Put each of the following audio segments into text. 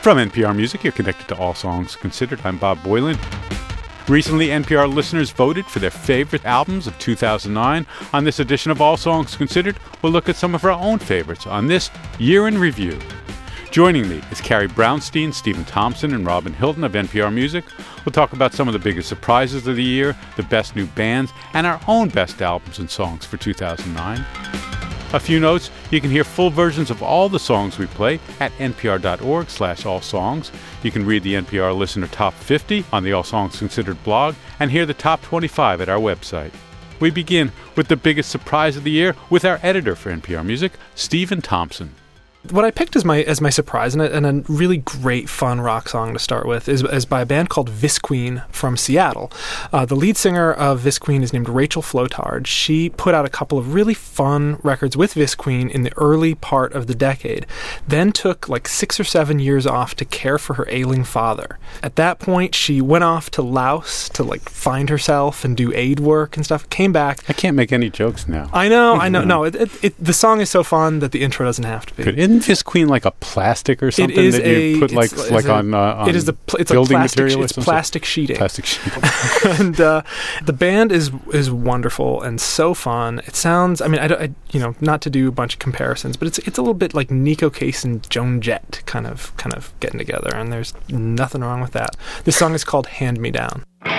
From NPR Music, you're connected to All Songs Considered. I'm Bob Boylan. Recently, NPR listeners voted for their favorite albums of 2009. On this edition of All Songs Considered, we'll look at some of our own favorites on this Year in Review. Joining me is Carrie Brownstein, Stephen Thompson, and Robin Hilton of NPR Music. We'll talk about some of the biggest surprises of the year, the best new bands, and our own best albums and songs for 2009. A few notes: you can hear full versions of all the songs we play at npr.org/allsongs. You can read the NPR Listener Top 50 on the All Songs Considered blog and hear the Top 25 at our website. We begin with the biggest surprise of the year with our editor for NPR Music, Stephen Thompson. What I picked as my surprise, and a really great, fun rock song to start with, is by a band called Visqueen from Seattle. The lead singer of Visqueen is named Rachel Flotard. She put out a couple of really fun records with Visqueen in the early part of the decade, then took like 6 or 7 years off to care for her ailing father. At that point, she went off to Laos to like find herself and do aid work and stuff. Came back. I can't make any jokes now. I know. No, the song is so fun that the intro doesn't have to be. Isn't Visqueen like a plastic or something that you put on it is it's building like plastic, material or it's something? plastic sheeting. Plastic sheeting. And the band is wonderful and so fun. It sounds, I mean, not to do a bunch of comparisons, but it's a little bit like Nico Case and Joan Jett kind of getting together, and there's nothing wrong with that. This song is called Hand Me Down.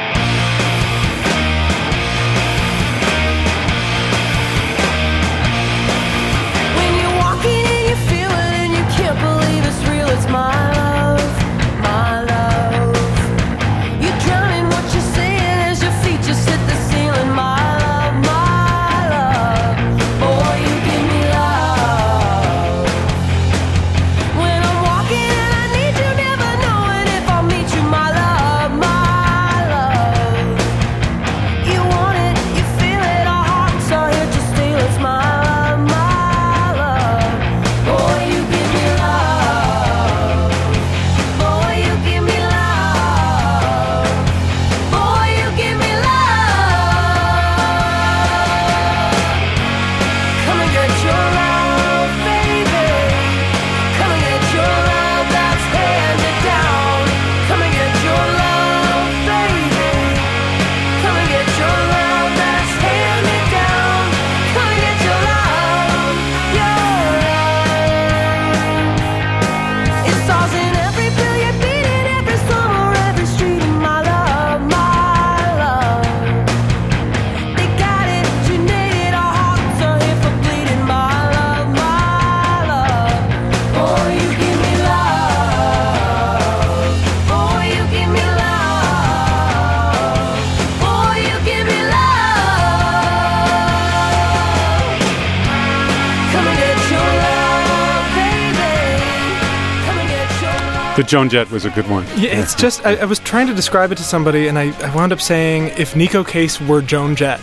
The Joan Jett was a good one. Yeah, it's just, I was trying to describe it to somebody, and I wound up saying, if Nico Case were Joan Jett.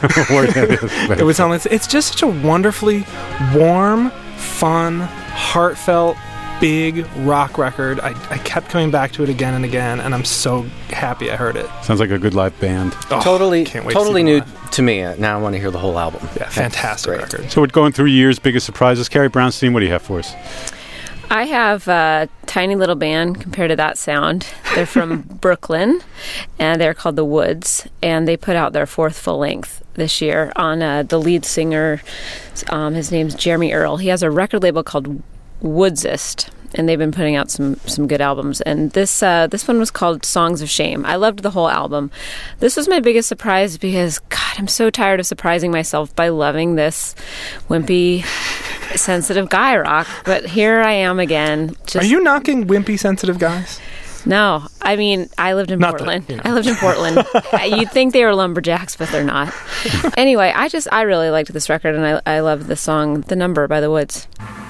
It would sound like, it's just such a wonderfully warm, fun, heartfelt, big rock record. I kept coming back to it again and again, and I'm so happy I heard it. Sounds like a good live band. Oh, totally new to me. Now I want to hear the whole album. Yeah, fantastic record. So we're going through year's biggest surprises. Carrie Brownstein, what do you have for us? I have a tiny little band compared to that sound. They're from Brooklyn, and they're called The Woods, and they put out their 4th full-length this year on the lead singer. His name's Jeremy Earl. He has a record label called Woodsist, and they've been putting out some good albums. And this one was called Songs of Shame. I loved the whole album. This was my biggest surprise because, God, I'm so tired of surprising myself by loving this wimpy, sensitive guy rock. But here I am again. Are you knocking wimpy, sensitive guys? No, I mean, I lived in Portland. I lived in Portland. You'd think they were lumberjacks, but they're not. Anyway, I really liked this record, and I love the song "The Number" by The Woods.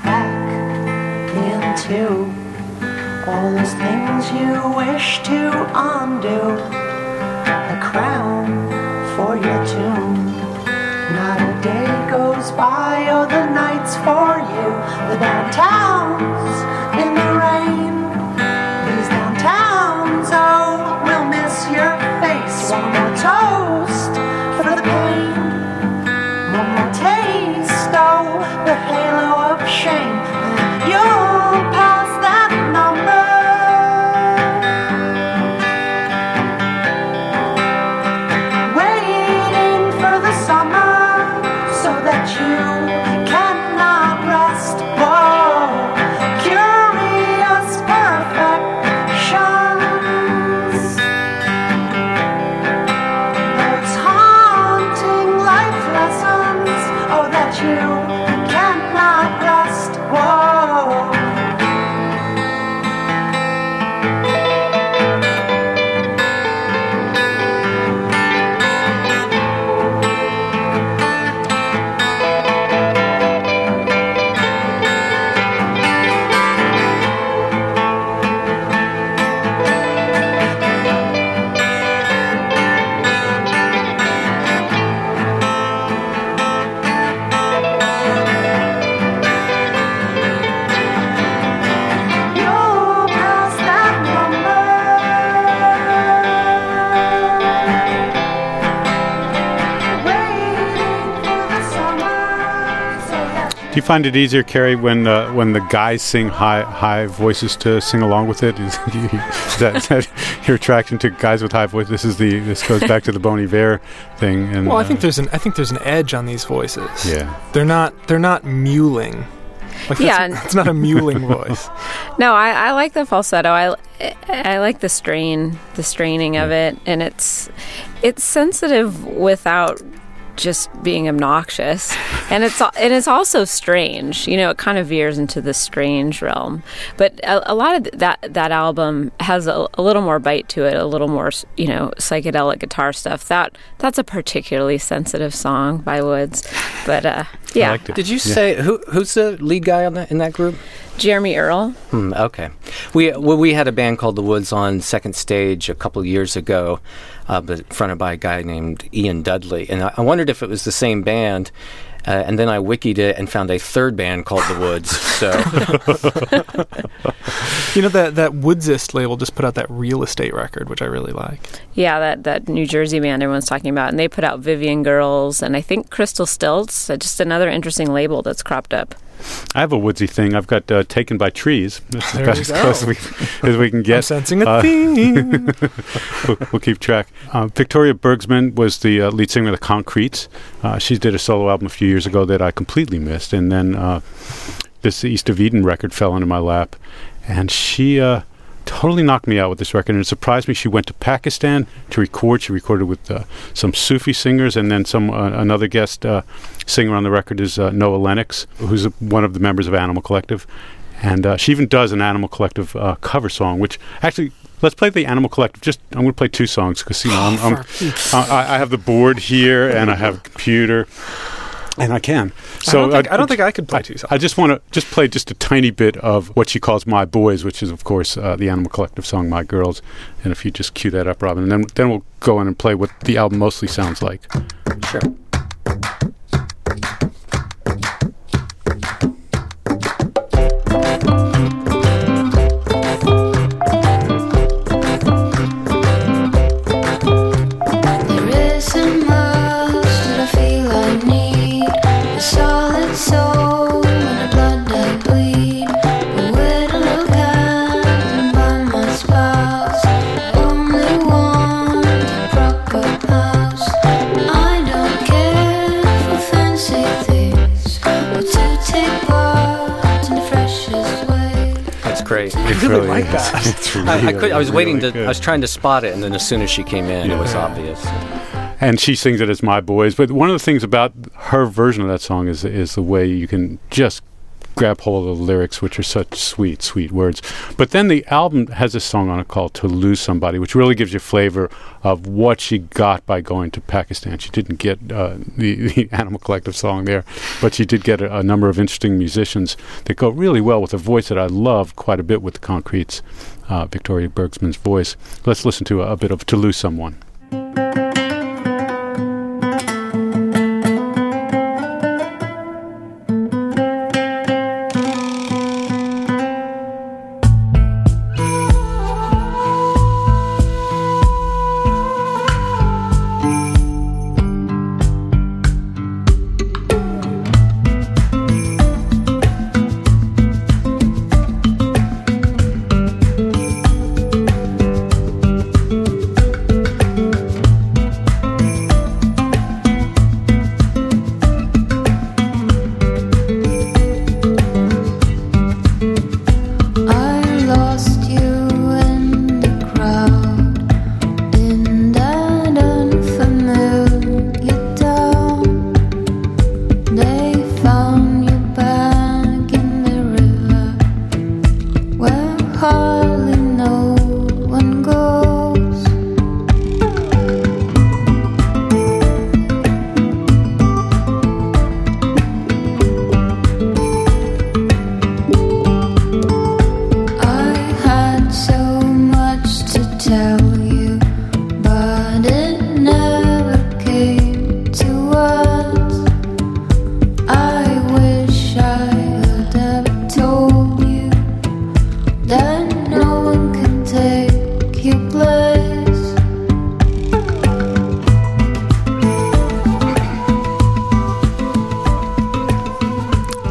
Into all those things you wish to undo, a crown for your tomb. Not a day goes by, oh, the night's for you. The downtowns in the rain, these downtowns, oh, we'll miss your face. One more toast for the pain, one more taste, oh, the halo of shame. You'll pass that number. Do you find it easier, Carrie, when the guys sing high voices to sing along with it? Is that your attraction to guys with high voices? This goes back to the Bon Iver thing. And, well, I think there's an edge on these voices. Yeah, they're not mewling. It's not a mewling voice. No, I like the falsetto. I like the straining of it, and it's sensitive without just being obnoxious, and it's also strange. It kind of veers into the strange realm. But a lot of that album has a little more bite to it, a little more psychedelic guitar stuff. That's a particularly sensitive song by Woods. But yeah, I liked it. Did you say who's the lead guy in that group? Jeremy Earl. Okay. We had a band called The Woods on Second Stage a couple of years ago, but fronted by a guy named Ian Dudley. And I wondered if it was the same band, and then I wikied it and found a third band called The Woods. So, that Woodsist label just put out that Real Estate record, which I really like. Yeah, that New Jersey band everyone's talking about. And they put out Vivian Girls, and I think Crystal Stilts, just another interesting label that's cropped up. I have a woodsy thing. I've got Taken by Trees. That's about as close as we can get. I'm sensing a theme. We'll keep track. Victoria Bergsman was the lead singer of the Concretes. She did a solo album a few years ago that I completely missed. And then this East of Eden record fell into my lap. And she totally knocked me out with this record. And it surprised me. She went to Pakistan to record. She recorded with some Sufi singers. And then another guest singer on the record is Noah Lennox, who's one of the members of Animal Collective. And she even does an Animal Collective cover song, which actually, let's play the Animal Collective. I'm going to play two songs because I have the board here and I have a computer. And I can. So I don't think I could play two songs. I just want to play just a tiny bit of what she calls My Boys, which is, of course, the Animal Collective song My Girls. And if you just cue that up, Robin, and then we'll go in and play what the album mostly sounds like. Sure. I really like that. It's really, I was waiting really to. good. I was trying to spot it, and then as soon as she came in, it was obvious. And she sings it as My Boys. But one of the things about her version of that song is the way you can just grab hold of the lyrics, which are such sweet, sweet words. But then the album has a song on it called To Lose Somebody, which really gives you flavor of what she got by going to Pakistan. She didn't get the Animal Collective song there, but she did get a number of interesting musicians that go really well with a voice that I love quite a bit with the Concretes, Victoria Bergsman's voice. Let's listen to a bit of To Lose Someone.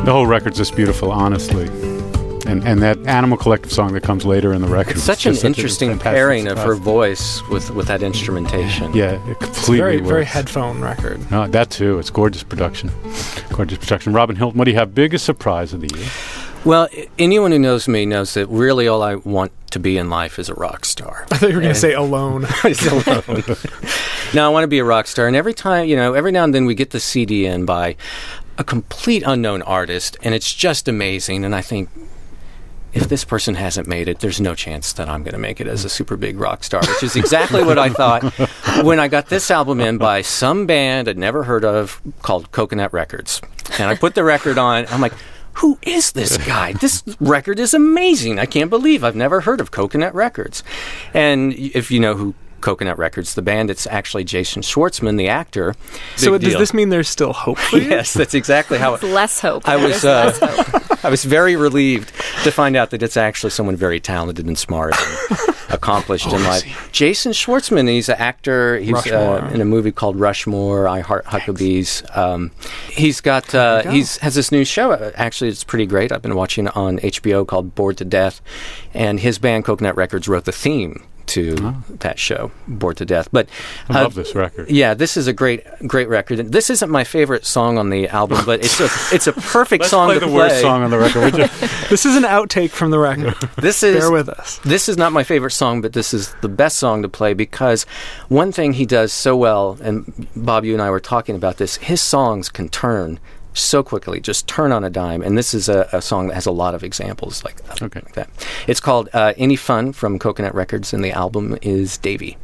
The whole record's just beautiful, honestly. And that Animal Collective song that comes later in the record. It's such an interesting pairing of her voice with that instrumentation. Yeah, it completely very, works. very headphone record. That too. It's gorgeous production. Gorgeous production. Robin Hilton, what do you have? Biggest surprise of the year? Well, anyone who knows me knows that really all I want to be in life is a rock star. I thought you were going to say alone. Alone. No, I want to be a rock star. And every time, every now and then we get the CD in by a complete unknown artist, and it's just amazing. And I think, if this person hasn't made it, there's no chance that I'm going to make it as a super big rock star, which is exactly what I thought when I got this album in by some band I'd never heard of called Coconut Records. And I put the record on. I'm like, who is this guy? This record is amazing. I can't believe I've never heard of Coconut Records. And if you know who Coconut Records, the band, it's actually Jason Schwartzman, the actor. So does this mean there's still hope for you? Yes, that's exactly how It's less hope. I was. There's less hope. I was very relieved to find out that it's actually someone very talented and smart and accomplished in life. Jason Schwartzman, he's an actor. He's in a movie called Rushmore, I Heart Huckabees. He's got has this new show. Actually, it's pretty great. I've been watching it on HBO called Bored to Death, and his band Coconut Records wrote the theme to that show, Bored to Death. But I love this record. Yeah, this is a great record. And this isn't my favorite song on the album, but it's a perfect song to play. Let's play the worst song on the record, would you? This is an outtake from the record. Bear with us. This is not my favorite song, but this is the best song to play because one thing he does so well, and Bob, you and I were talking about this, his songs can turn so quickly, just turn on a dime. And this is a song that has a lot of examples like that. It's called Any Fun from Coconut Records, and the album is Davy.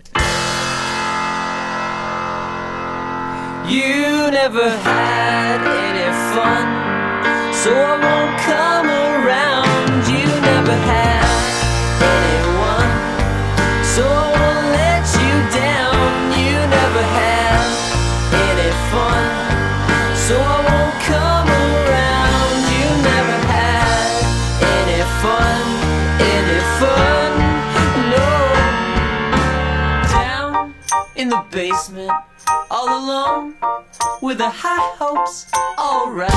You never had any fun, so I won't come around. You never had anyone, so I won't let you down. You never had any fun, so I won't come around. You never had any fun, no. Down in the basement, all alone, with the high hopes. Alright,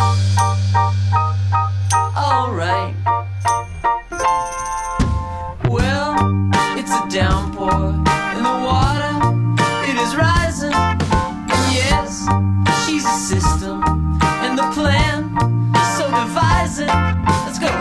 alright. Well, it's a downpour, and the water, it is rising. And yes, she's a system, and the plan is so devising. Let's go.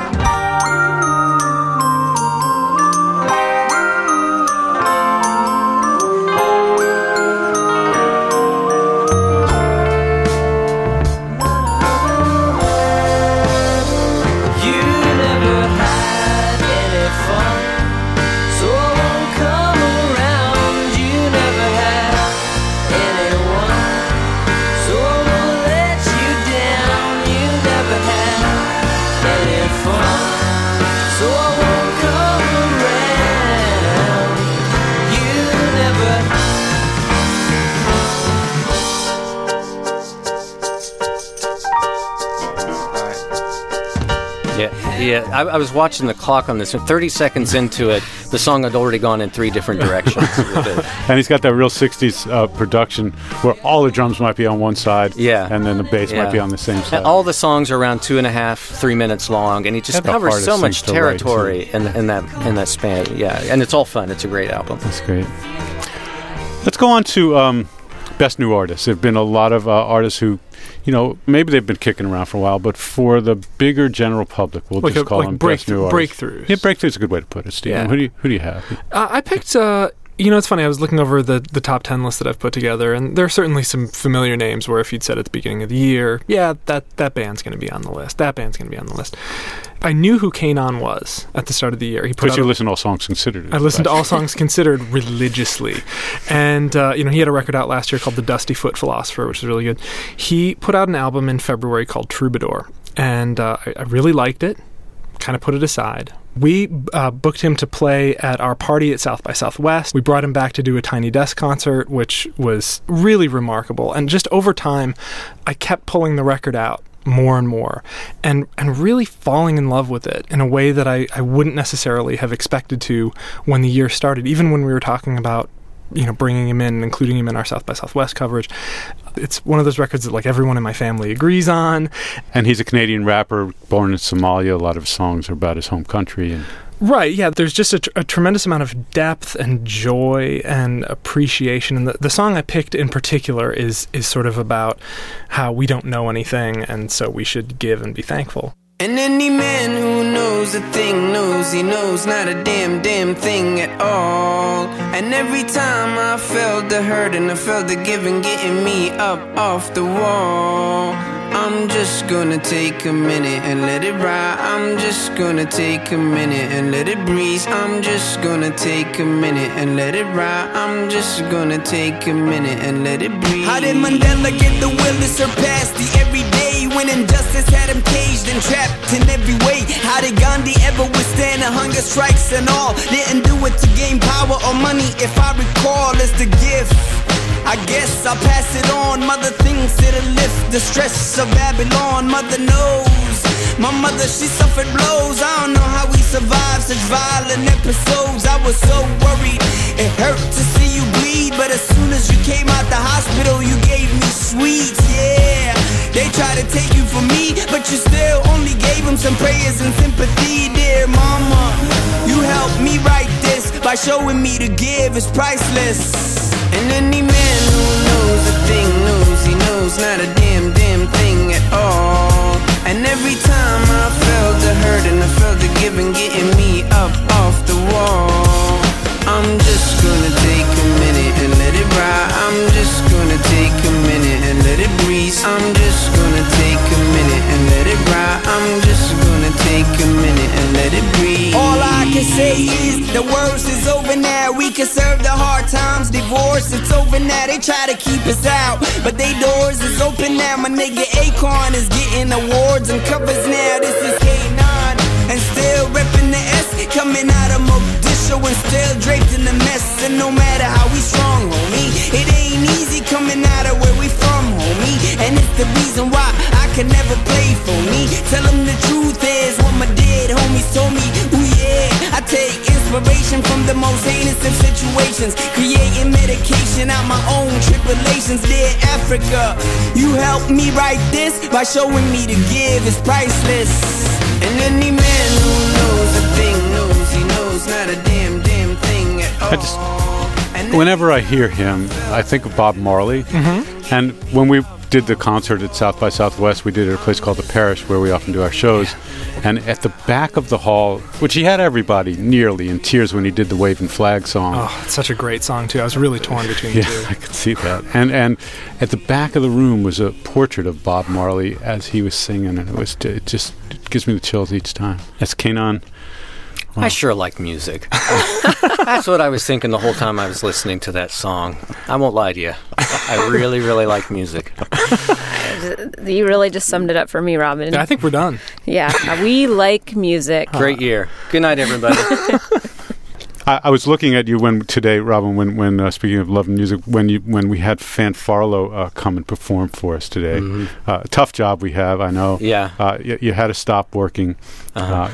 Yeah, I was watching the clock on this, and 30 seconds into it, the song had already gone in 3 different directions with it. And he's got that real 60s production where all the drums might be on one side, and then the bass might be on the same side. And all the songs are around 2.5, 3 minutes long, and he just covers so much territory in that span. Yeah, and it's all fun. It's a great album. That's great. Let's go on to Best New Artists. There have been a lot of artists who, maybe they've been kicking around for a while, but for the bigger general public, we'll just call them Best New Artists. Breakthroughs. Yeah, breakthroughs is a good way to put it, Steve. Yeah. Who do you have? I picked... it's funny, I was looking over the top 10 list that I've put together, and there are certainly some familiar names where if you'd said at the beginning of the year, that band's going to be on the list, that band's going to be on the list. I knew who Kanon was at the start of the year. Because you listen to All Songs Considered. I listened to All Songs Considered religiously. And, he had a record out last year called The Dusty Foot Philosopher, which is really good. He put out an album in February called Troubadour, and I really liked it, kind of put it aside. We booked him to play at our party at South by Southwest. We brought him back to do a Tiny Desk concert, which was really remarkable. And just over time, I kept pulling the record out more and more, and really falling in love with it in a way that I wouldn't necessarily have expected to when the year started, even when we were talking about bringing him in and including him in our South by Southwest coverage. It's one of those records that like everyone in my family agrees on. And he's a Canadian rapper born in Somalia. A lot of his songs are about his home country. And Right, yeah, there's just a tremendous amount of depth and joy and appreciation. And the song I picked in particular is sort of about how we don't know anything, and so we should give and be thankful. And any man who knows a thing knows he knows not a damn thing at all. And every time I felt the hurt and I felt the giving getting me up off the wall, I'm just gonna take a minute and let it ride. I'm just gonna take a minute and let it breeze. I'm just gonna take a minute and let it ride. I'm just gonna take a minute and let it breathe. How did Mandela get the will to surpass the everyday when injustice had him caged and trapped in every way? How did Gandhi ever withstand the hunger strikes and all? Didn't do it to gain power or money, if I recall, it's the gift. I guess I'll pass it on. Mother thinks it'll lift the stress of Babylon. Mother knows. My mother, she suffered blows. I don't know how we survived such violent episodes. I was so worried, it hurt to see you bleed. But as soon as you came out the hospital, you gave me sweets, yeah. They tried to take you from me, but you still only gave them some prayers and sympathy. Dear mama, you helped me write this by showing me to give is priceless. And any man who knows a thing knows he knows not a damn thing at all. And every time I felt the hurt and I felt the giving getting me up off the wall, I'm just gonna take a minute and let it ride. I'm just gonna take a minute and let it breeze. I'm just gonna take a minute and let it ride. I'm just gonna take a minute and let it breathe. All I can say is the worst is over now. We can serve the hard times, divorce, it's over now. They try to keep us out, but they doors is open now. My nigga Akon is getting awards and covers now. This is K9 and still repping the S, coming out of Mogadishu and still draped in the mess. And no matter how we strong, homie, it ain't easy coming out of where we from, homie. And it's the reason why I can never play for me. Tell them the truth is what my dead homies told me. Ooh yeah, I take inspiration from the most heinous of situations, creating medication out my own tribulations. Dear Africa, you helped me write this by showing me to give is priceless. And any man who knows a thing knows he knows not a damn thing at all. Whenever I hear him, I think of Bob Marley. Mm-hmm. And when we did the concert at South by Southwest, we did it at a place called The Parish, where we often do our shows. And at the back of the hall, which he had everybody nearly in tears when he did the Waving Flag song. Oh, it's such a great song, too. I was really torn between the two. Yeah, I could see that. And at the back of the room was a portrait of Bob Marley as he was singing, and it just gives me the chills each time. That's K9. Wow. I sure like music. That's what I was thinking the whole time I was listening to that song. I won't lie to you. I really, really like music. You really just summed it up for me, Robin. Yeah, I think we're done. Yeah, we like music. Great year. Good night, everybody. I was looking at you today, Robin, when speaking of love and music, when we had Fanfarlo come and perform for us today. Mm-hmm. Tough job we have, I know. Yeah. You had to stop working. Uh-huh.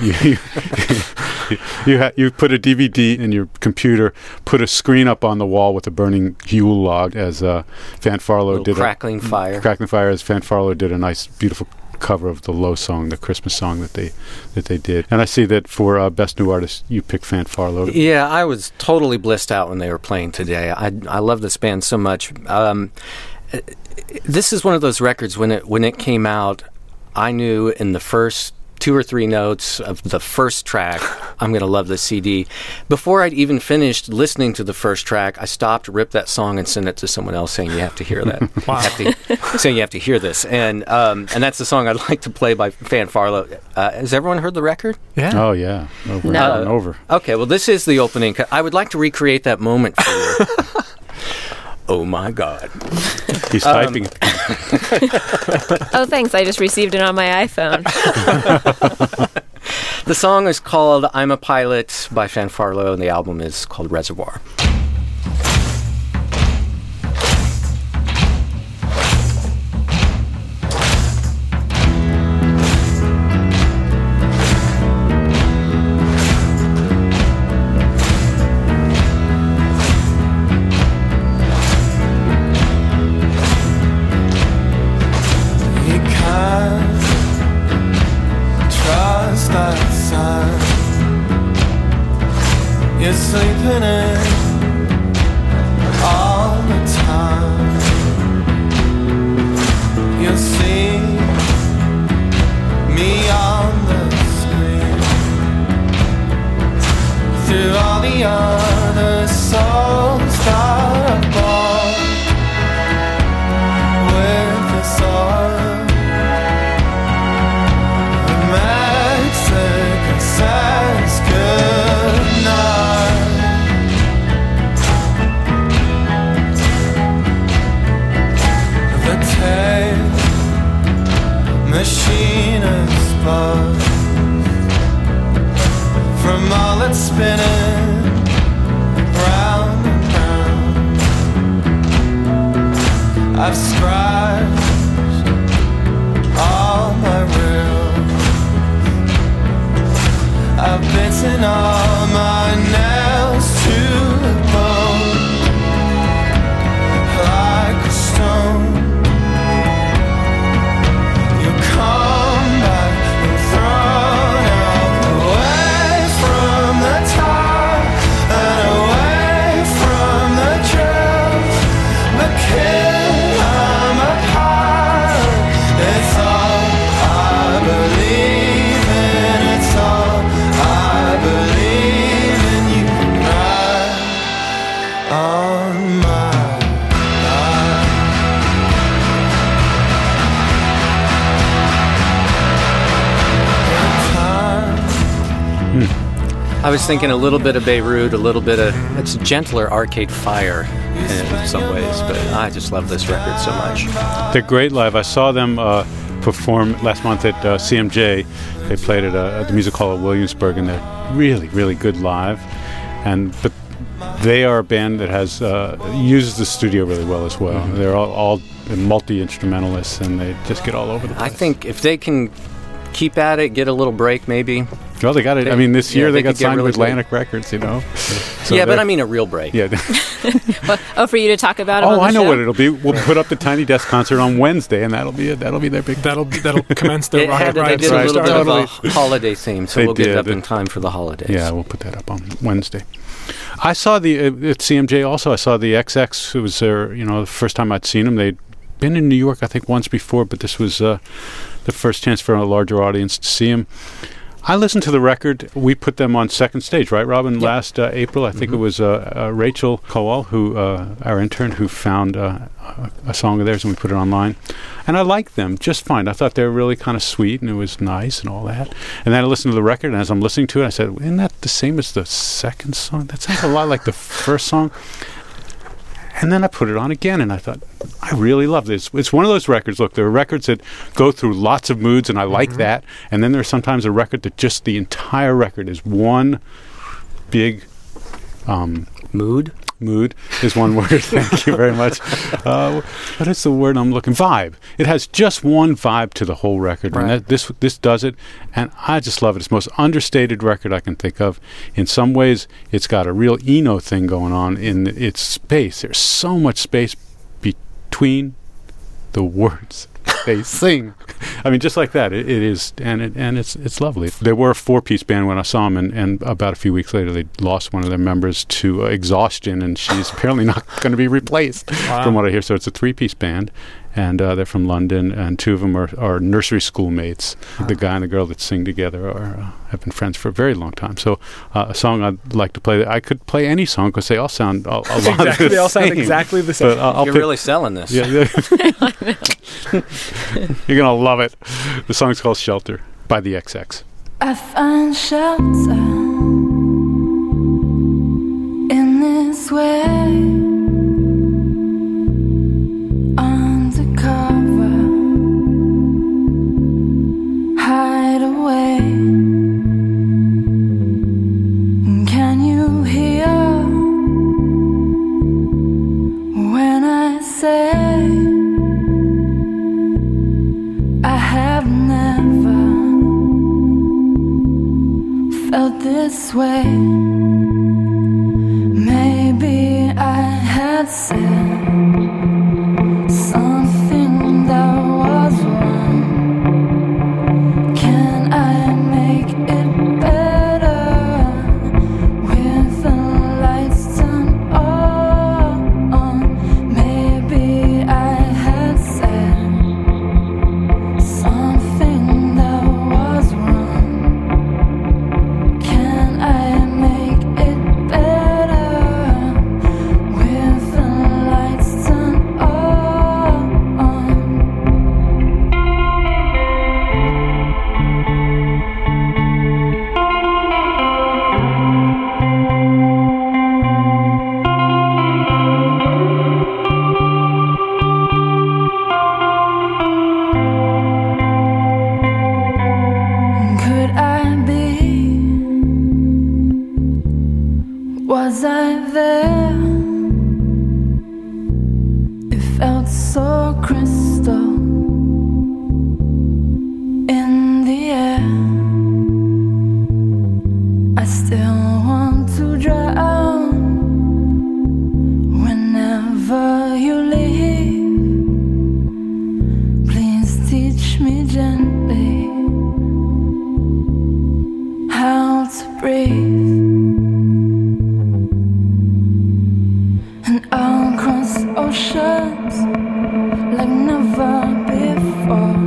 You put a DVD in your computer, put a screen up on the wall with a burning Yule log as Fanfarlo did. Crackling fire. Crackling fire, as Fanfarlo did a nice, beautiful cover of the Low song, the Christmas song that they did. And I see that for Best New Artist, you picked Fanfarlo. Yeah, I was totally blissed out when they were playing today. I love this band so much. This is one of those records, when it came out, I knew in the first 2 or 3 notes of the first track, I'm going to love this CD. Before I'd even finished listening to the first track, I stopped, ripped that song, and sent it to someone else saying, you have to hear that. Wow. Saying you have to hear this. And that's the song I'd like to play by Fanfarlo. Has everyone heard the record? Yeah. Oh, yeah. Over and over and over. Okay, well, this is the opening. I would like to recreate that moment for you. Oh, my God. He's typing. Oh, thanks. I just received it on my iPhone. The song is called I'm a Pilot by Fanfarlo, and the album is called Reservoir. machine is paused from all its spinning round and round. I've scratched all my rails, I've bitten all my nails to the bone like a stone. You come back and thrown out away from the top and away from the trails. But kid, I'm a pilot. It's all I believe in. It's all I believe in. You can ride on my I was thinking a little bit of Beirut, a little bit of, it's gentler Arcade Fire in some ways, but I just love this record so much. They're great live. I saw them perform last month at CMJ. They played at the Music Hall of Williamsburg, and they're really, really good live. But they are a band that has uses the studio really well as well. Mm-hmm. They're all multi-instrumentalists, and they just get all over the place. I think if they can keep at it, get a little break maybe. Well, they got it. I mean, this year they got signed really with Atlantic Records, you know. So yeah, but I mean a real break. Yeah. For you to talk about it on the I know show? what it'll be. We'll put up the Tiny Desk concert on Wednesday, and that'll be it. That'll be their big... That'll commence their Rocket They Riot. did a little bit of Totally. a holiday theme, so They we'll get it up did. in time for the holidays. Yeah, we'll put that up on Wednesday. I saw at CMJ also. I saw the XX. It was their, the first time I'd seen them. They'd been in New York, I think, once before, but this was the first chance for a larger audience to see them. I listened to the record. We put them on Second Stage, right, Robin? Yep. Last April, I think it was Rachel Kowal, who our intern, who found a song of theirs, and we put it online. And I liked them just fine. I thought they were really kind of sweet, and it was nice and all that. And then I listened to the record, and as I'm listening to it, I said, isn't that the same as the second song? That sounds a lot like the first song. And then I put it on again, and I thought, I really love this. It's one of those records. Look, there are records that go through lots of moods, and I like that. And then there's sometimes a record that just the entire record is one big... Mood? Mood is one word. Thank you very much. What is the word I'm looking? Vibe. It has just one vibe to the whole record, right. And this does it. And I just love it. It's the most understated record I can think of. In some ways, it's got a real Eno thing going on in its space. There's so much space between the words they sing. I mean, just like that. It is, and it's lovely. They were a 4-piece band when I saw them, and about a few weeks later, they lost one of their members to exhaustion, and she's apparently not going to be replaced, from what I hear. So it's a 3-piece band, and they're from London, and 2 of them are nursery school mates. The guy and the girl that sing together have been friends for a very long time. So a song I'd like to play, I could play any song because they all sound a lot exactly, the they all same. sound exactly the same. But You're really selling this. Yeah. You're going to love it. The song's called Shelter by the XX. I find shelter in this way, undercover, hide away. Can you hear when I say I have never felt this way? Maybe I had said something that was wrong. Can I make it better with the lights turned on? Maybe I had said something that was wrong. Can I make it better with the lights gently, how to breathe, and I'll cross oceans like never before.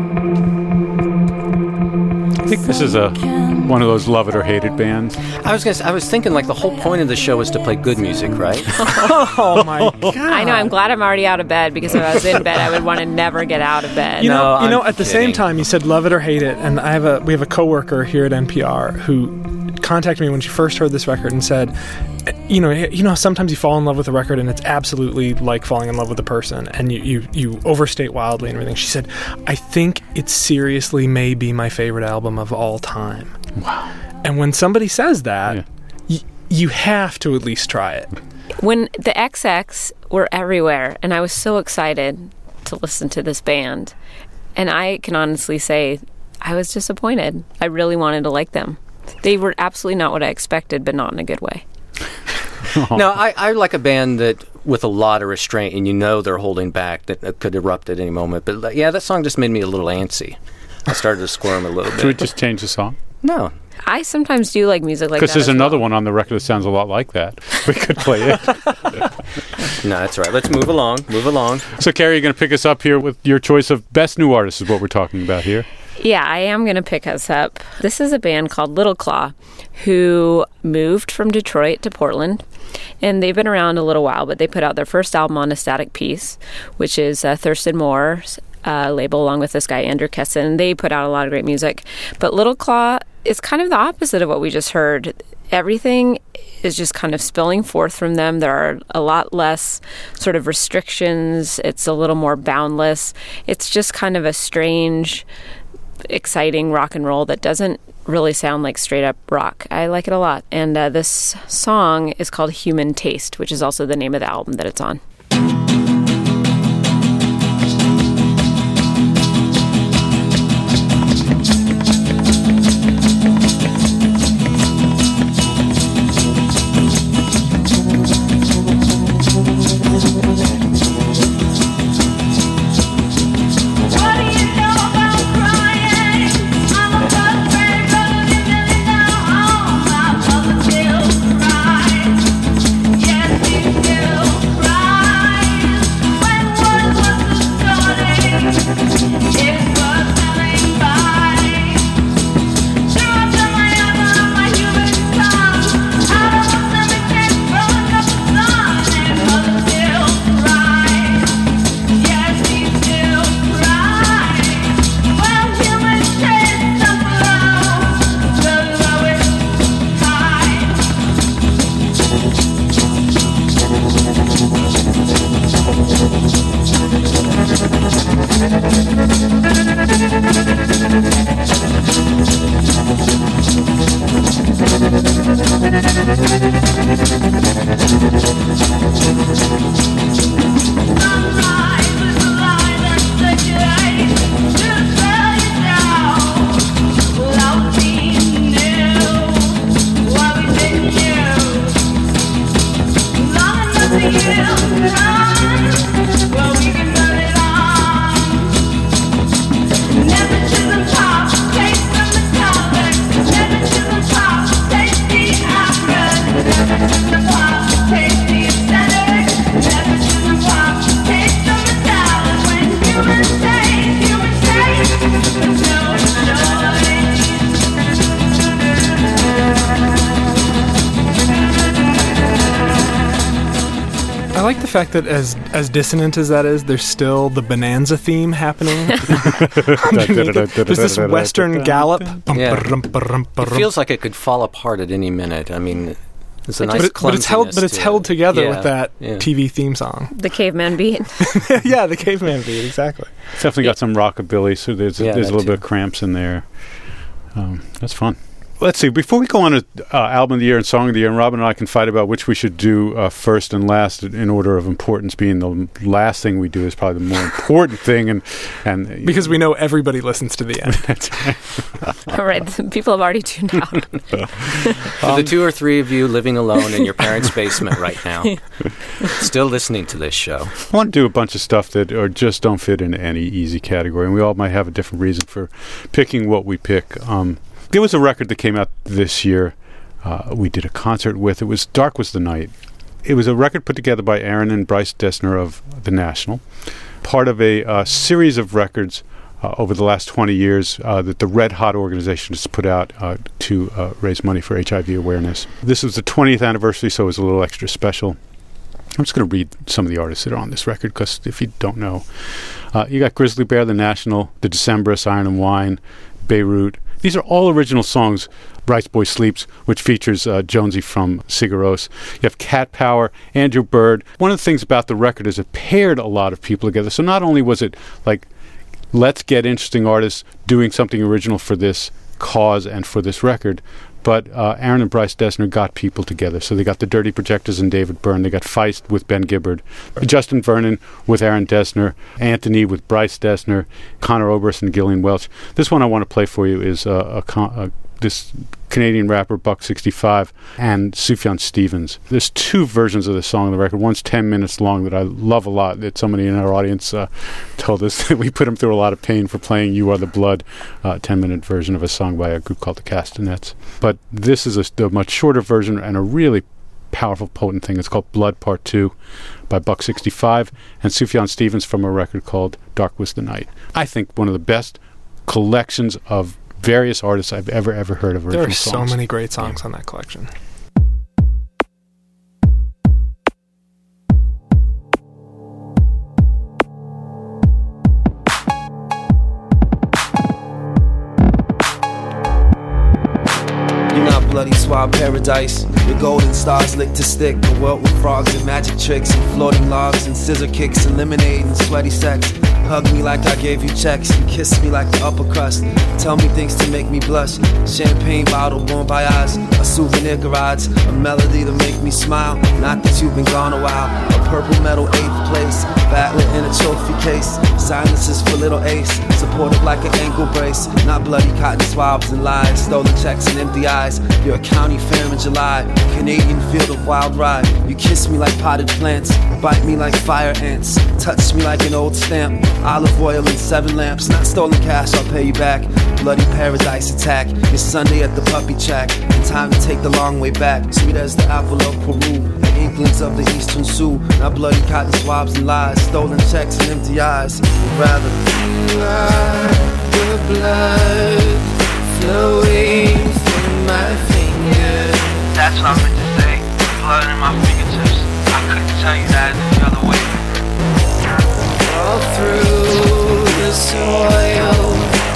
I think this is one of those love it or hate it bands. I was thinking like the whole point of the show is to play good music, right? Oh my god! I know. I'm glad I'm already out of bed, because if I was in bed, I would want to never get out of bed. You know, I'm at the same kidding. time, you said love it or hate it, and we have a coworker here at NPR who contacted me when she first heard this record and said, you know, sometimes you fall in love with a record and it's absolutely like falling in love with a person, and you overstate wildly and everything. She said, I think it seriously may be my favorite album of all time. Wow. And when somebody says that, you have to at least try it. When the XX were everywhere, and I was so excited to listen to this band, and I can honestly say I was disappointed. I really wanted to like them. They were absolutely not what I expected, but not in a good way. No, I like a band that with a lot of restraint, and you know they're holding back, that could erupt at any moment. But yeah, that song just made me a little antsy. I started to squirm a little bit. Should we just change the song? No. I sometimes do like music like that. Because there's as another well. one on the record that sounds a lot like that. We could play it. No, that's all right. Let's move along. Move along. So, Carrie, you're going to pick us up here with your choice of best new artist is what we're talking about here. Yeah, I am going to pick us up. This is a band called Little Claw, who moved from Detroit to Portland. And they've been around a little while, but they put out their first album on Ecstatic Peace, which is Thurston Moore's label, along with this guy, Andrew Kesson. They put out a lot of great music. But Little Claw is kind of the opposite of what we just heard. Everything is just kind of spilling forth from them. There are a lot less sort of restrictions. It's a little more boundless. It's just kind of a strange, exciting rock and roll that doesn't really sound like straight up rock. I like it a lot. And this song is called Human Taste, which is also the name of the album that it's on. I like the fact that as dissonant as that is, there's still the Bonanza theme happening. There's this Western gallop. Yeah. It feels like it could fall apart at any minute. I mean, it's a nice but it's held together with that TV theme song. The caveman beat. Yeah, the caveman beat, exactly. It's definitely got some rockabilly, so there's a little too. bit of cramps in there. That's fun. Let's see. Before we go on to Album of the Year and Song of the Year, and Robin and I can fight about which we should do first and last in order of importance, being the last thing we do is probably the more important thing. And because we know everybody listens to the end. That's right. All right. People have already tuned out. For the 2 or 3 of you living alone in your parents' basement right now, still listening to this show. I want to do a bunch of stuff that just don't fit into any easy category, and we all might have a different reason for picking what we pick. There was a record that came out this year we did a concert with. It was Dark Was the Night. It was a record put together by Aaron and Bryce Dessner of The National, part of a series of records over the last 20 years that the Red Hot organization has put out to raise money for HIV awareness. This was the 20th anniversary, so it was a little extra special. I'm just going to read some of the artists that are on this record, because if you don't know, you got Grizzly Bear, The National, The Decemberists, Iron and Wine, Beirut. These are all original songs. Bryce Boy Sleeps, which features Jonesy from Sigur Rós. You have Cat Power, Andrew Bird. One of the things about the record is it paired a lot of people together. So not only was it like, let's get interesting artists doing something original for this cause and for this record, but Aaron and Bryce Dessner got people together. So they got the Dirty Projectors and David Byrne. They got Feist with Ben Gibbard, Justin Vernon with Aaron Dessner, Anthony with Bryce Dessner, Conor Oberst and Gillian Welch. This one I want to play for you is this Canadian rapper, Buck 65, and Sufjan Stevens. There's 2 versions of this song on the record. One's 10 minutes long that I love a lot, that somebody in our audience told us that we put him through a lot of pain for playing You Are the Blood, 10-minute version of a song by a group called the Castanets. But this is a much shorter version and a really powerful, potent thing. It's called Blood Part 2 by Buck 65 and Sufjan Stevens from a record called Dark Was the Night. I think one of the best collections of various artists I've ever heard of original songs. There are so many great songs on that collection. Bloody swab paradise. Your golden stars licked to stick. A world with frogs and magic tricks and floating logs and scissor kicks and lemonade and sweaty sex. Hug me like I gave you checks and kiss me like the upper crust. Tell me things to make me blush. Champagne bottle, bon voyage. A souvenir garage. A melody to make me smile. Not that you've been gone a while. A purple medal 8th place. Battling in a trophy case. Silences for little ace. Supportive like an ankle brace. Not bloody cotton swabs and lies. Stolen checks and empty eyes. You're a county fair in July. Canadian field of wild ride. You kiss me like potted plants. Bite me like fire ants. Touch me like an old stamp. Olive oil and 7 lamps. Not stolen cash, I'll pay you back. Bloody paradise attack. It's Sunday at the puppy track. And time to take the long way back. Sweet as the apple of Peru. The inklings of the eastern Sioux. Not bloody cotton swabs and lies. Stolen checks and empty eyes. Rather the blood flowing through my fingers. That's what I meant to say. Blood in my fingertips. I couldn't tell you that any other way. All through the soil,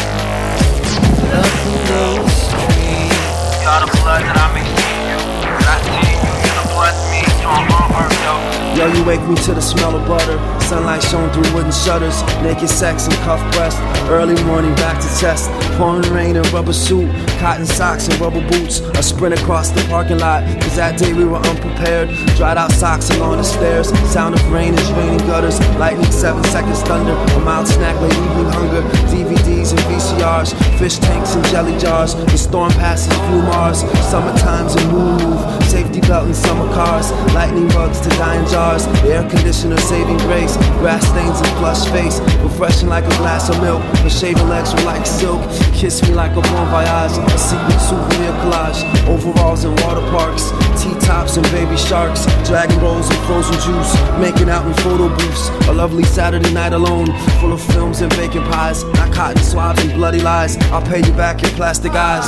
up in those streets. You're the blood that I may see you. And I see you. You're the blood me. You're on earth, yo. Yo, you wake me to the smell of butter. Sunlight shone through wooden shutters. Naked sex and cuff breast. Early morning back to chest. Pouring rain and rubber suit. Cotton socks and rubber boots. A sprint across the parking lot. Cause that day we were unprepared. Dried out socks along the stairs. Sound of rain and draining gutters. Lightning, 7 seconds thunder. A mild snack like evening hunger. DVDs and VCRs. Fish tanks and jelly jars. The storm passes through Mars. Summertime's a moon move. Safety belt in summer cars. Lightning bugs to dying jars. The air conditioner saving grace. Grass stains and flushed face. Refreshing like a glass of milk. The shaven legs were like silk. Kiss me like a bon voyage. A secret souvenir collage. Overalls and water parks. T-tops and baby sharks. Dragon rolls and frozen juice. Making out in photo booths. A lovely Saturday night alone. Full of films and bacon pies. Not cotton swabs and bloody lies. I'll pay you back in plastic eyes.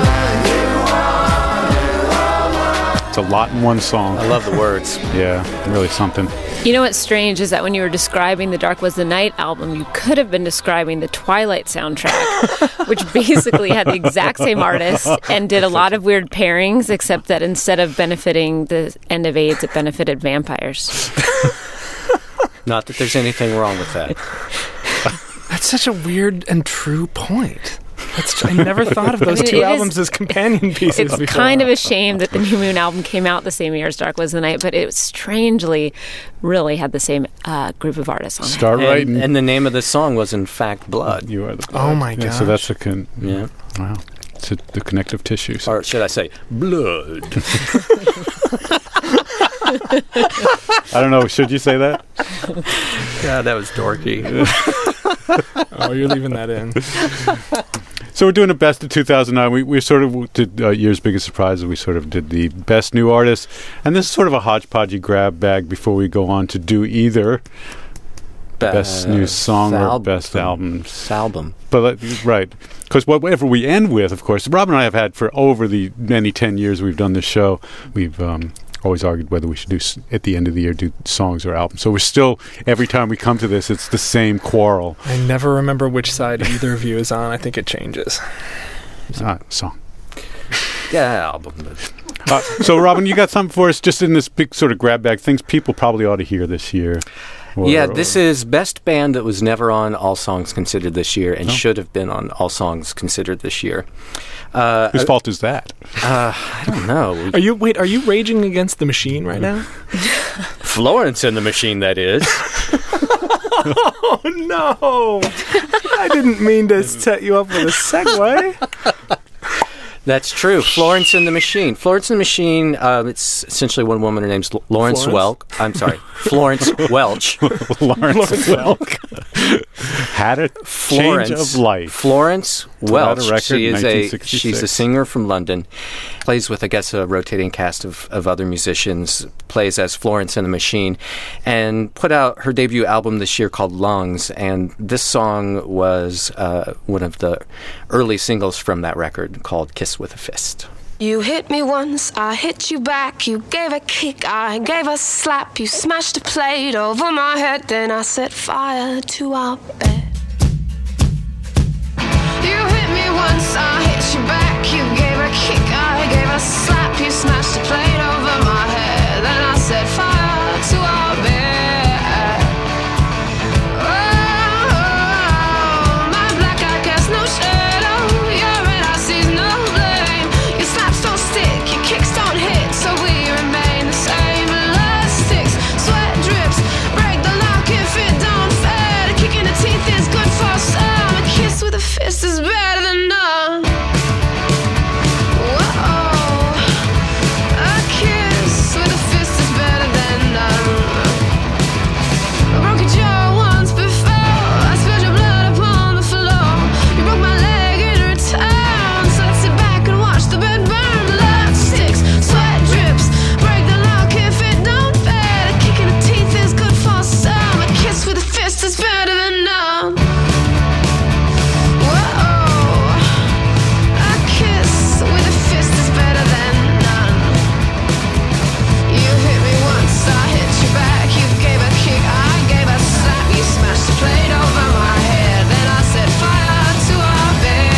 It's a lot in one song. I love the words. Yeah, really something. You know what's strange is that when you were describing the Dark Was the Night album, you could have been describing the Twilight soundtrack, which basically had the exact same artist and did a lot of weird pairings, except that instead of benefiting the end of AIDS, it benefited vampires. Not that there's anything wrong with that. That's such a weird and true point. I never thought of those I mean, two it albums is- as companion pieces It's before. kind of a shame that the New Moon album came out the same year as Dark Was the Night, but it strangely really had the same group of artists on it. Start writing. And the name of the song was, in fact, Blood. You are the Oh my Yeah, gosh. so that's Yeah. wow. It's the connective tissues. Or should I say, blood? I don't know. Should you say that? Yeah, that was dorky. Oh, you're leaving that in. So we're doing the best of 2009. We sort of did Year's Biggest Surprises. We sort of did the best new artists. And this is sort of a hodgepodgey grab bag before we go on to do either best new song or best albums. Album. But right, because whatever we end with, of course, Rob and I have had for over the many 10 years we've done this show, we've always argued whether we should do at the end of the year do songs or albums. So we're still, every time we come to this, it's the same quarrel. I never remember which side either of you is on. I think it changes. Song. Yeah, album. So Robin, you got something for us just in this big sort of grab bag, things people probably ought to hear this year? This is best band that was never on All Songs Considered this year and should have been on All Songs Considered this year. Whose fault is that? I don't know. Are you raging against the machine right now? Florence and the Machine, that is. Oh no! I didn't mean to set you up with a segue. That's true. Florence and the Machine. Florence and the Machine, it's essentially one woman. Her name's Lawrence Welk. I'm sorry, Florence Welch. Lawrence Welk. Had a change of life. Florence Welch. record She in is 1966. she's a singer from London. Plays with, I guess, a rotating cast of other musicians. Plays as Florence and the Machine, and put out her debut album this year called Lungs. And this song was one of the early singles from that record, called Kiss with a Fist. You hit me once, I hit you back. You gave a kick, I gave a slap. You smashed a plate over my head, then I set fire to our bed. You hit me once, I hit you back. You gave a kick, I gave a slap. You smashed a plate over my head, then I set fire to our bed. Oh, my black eye casts no shadow. Your red eye sees no blame. Your slaps don't stick, your kicks don't hit, so we remain the same. Blood sticks, sweat drips, break the lock if it don't fit. A kick in the teeth is good for some. A kiss with a fist is better than none. Whoa, a kiss with a fist is better than none. I broke your jaw once before. I spilled your blood upon the floor. You broke my leg in return, so let's sit back and watch the bed burn. Blood sticks, sweat drips, break the lock if it don't fit. A kick in the teeth is good for some. A kiss with a fist is better than none. Whoa, a kiss with a fist is better than none. You hit me once, I hit you back. You gave a kick, I gave a slap. You smashed the plate over my head, then I set fire to our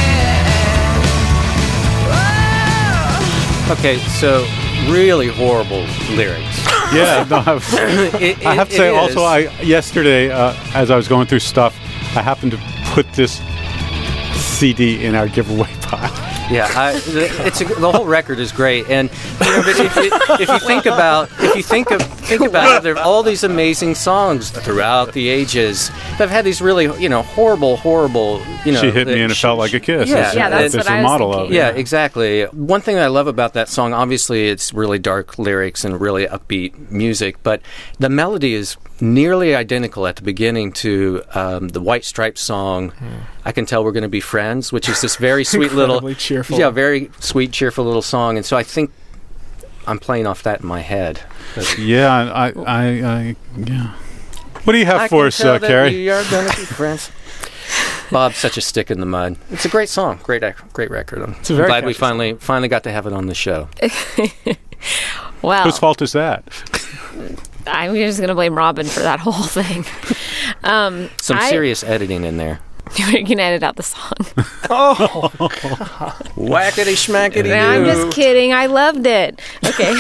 bed. Whoa. Okay, so really horrible lyrics. Yeah, no, I have to say also, yesterday, as I was going through stuff, I happened to put this CD in our giveaway pile. Yeah, the whole record is great, and you know, but if you think about it, there are all these amazing songs throughout the ages that have had these really horrible. She hit me and it felt like a kiss. Yeah, that's what I was model thinking. of it. Yeah, exactly. One thing that I love about that song, obviously, it's really dark lyrics and really upbeat music, but the melody is nearly identical at the beginning to the White Stripes song, I Can Tell We're Going to Be Friends, which is this very sweet little... cheerful. Yeah, very sweet, cheerful little song. And so I think I'm playing off that in my head. Yeah, I yeah. What do you have for us, Carrie? We are going to be friends. Bob's such a stick in the mud. It's a great song, great record. I'm very glad we catchy finally got to have it on the show. Well, Whose fault is that? I'm just going to blame Robin for that whole thing. Some serious editing in there. You can edit out the song. Whackity schmackity. No, I'm just kidding. I loved it. Okay.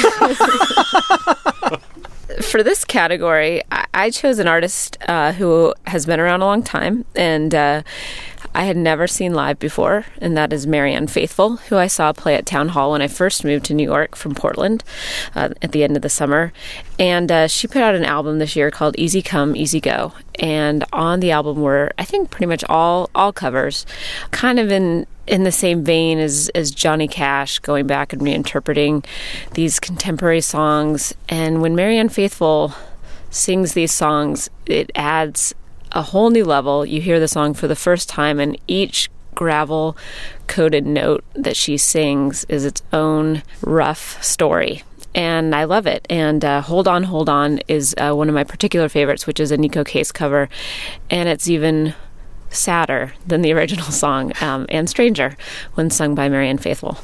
For this category, I chose an artist who has been around a long time, and I had never seen live before, and that is Marianne Faithfull, who I saw play at Town Hall when I first moved to New York from Portland at the end of the summer. And she put out an album this year called Easy Come, Easy Go. And on the album were, I think, pretty much all covers, kind of in the same vein as Johnny Cash, going back and reinterpreting these contemporary songs. And when Marianne Faithfull sings these songs, it adds a whole new level. You hear the song for the first time, and each gravel-coated note that she sings is its own rough story. And I love it. And Hold On, Hold On is one of my particular favorites, which is a Nico Case cover. And it's even sadder than the original song, and stranger when sung by Marianne Faithfull.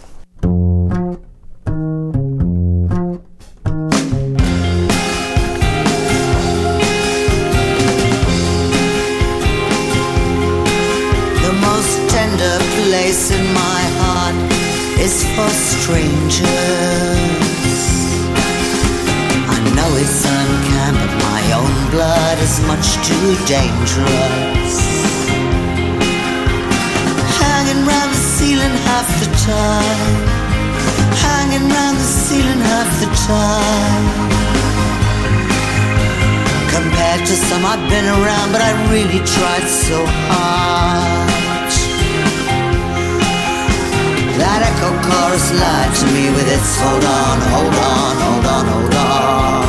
Place in my heart is for strangers. I know it's unkind, but my own blood is much too dangerous. Hanging round the ceiling half the time, hanging round the ceiling half the time. Compared to some I've been around, but I really tried so hard. That echo chorus lied to me with its hold on, hold on, hold on, hold on.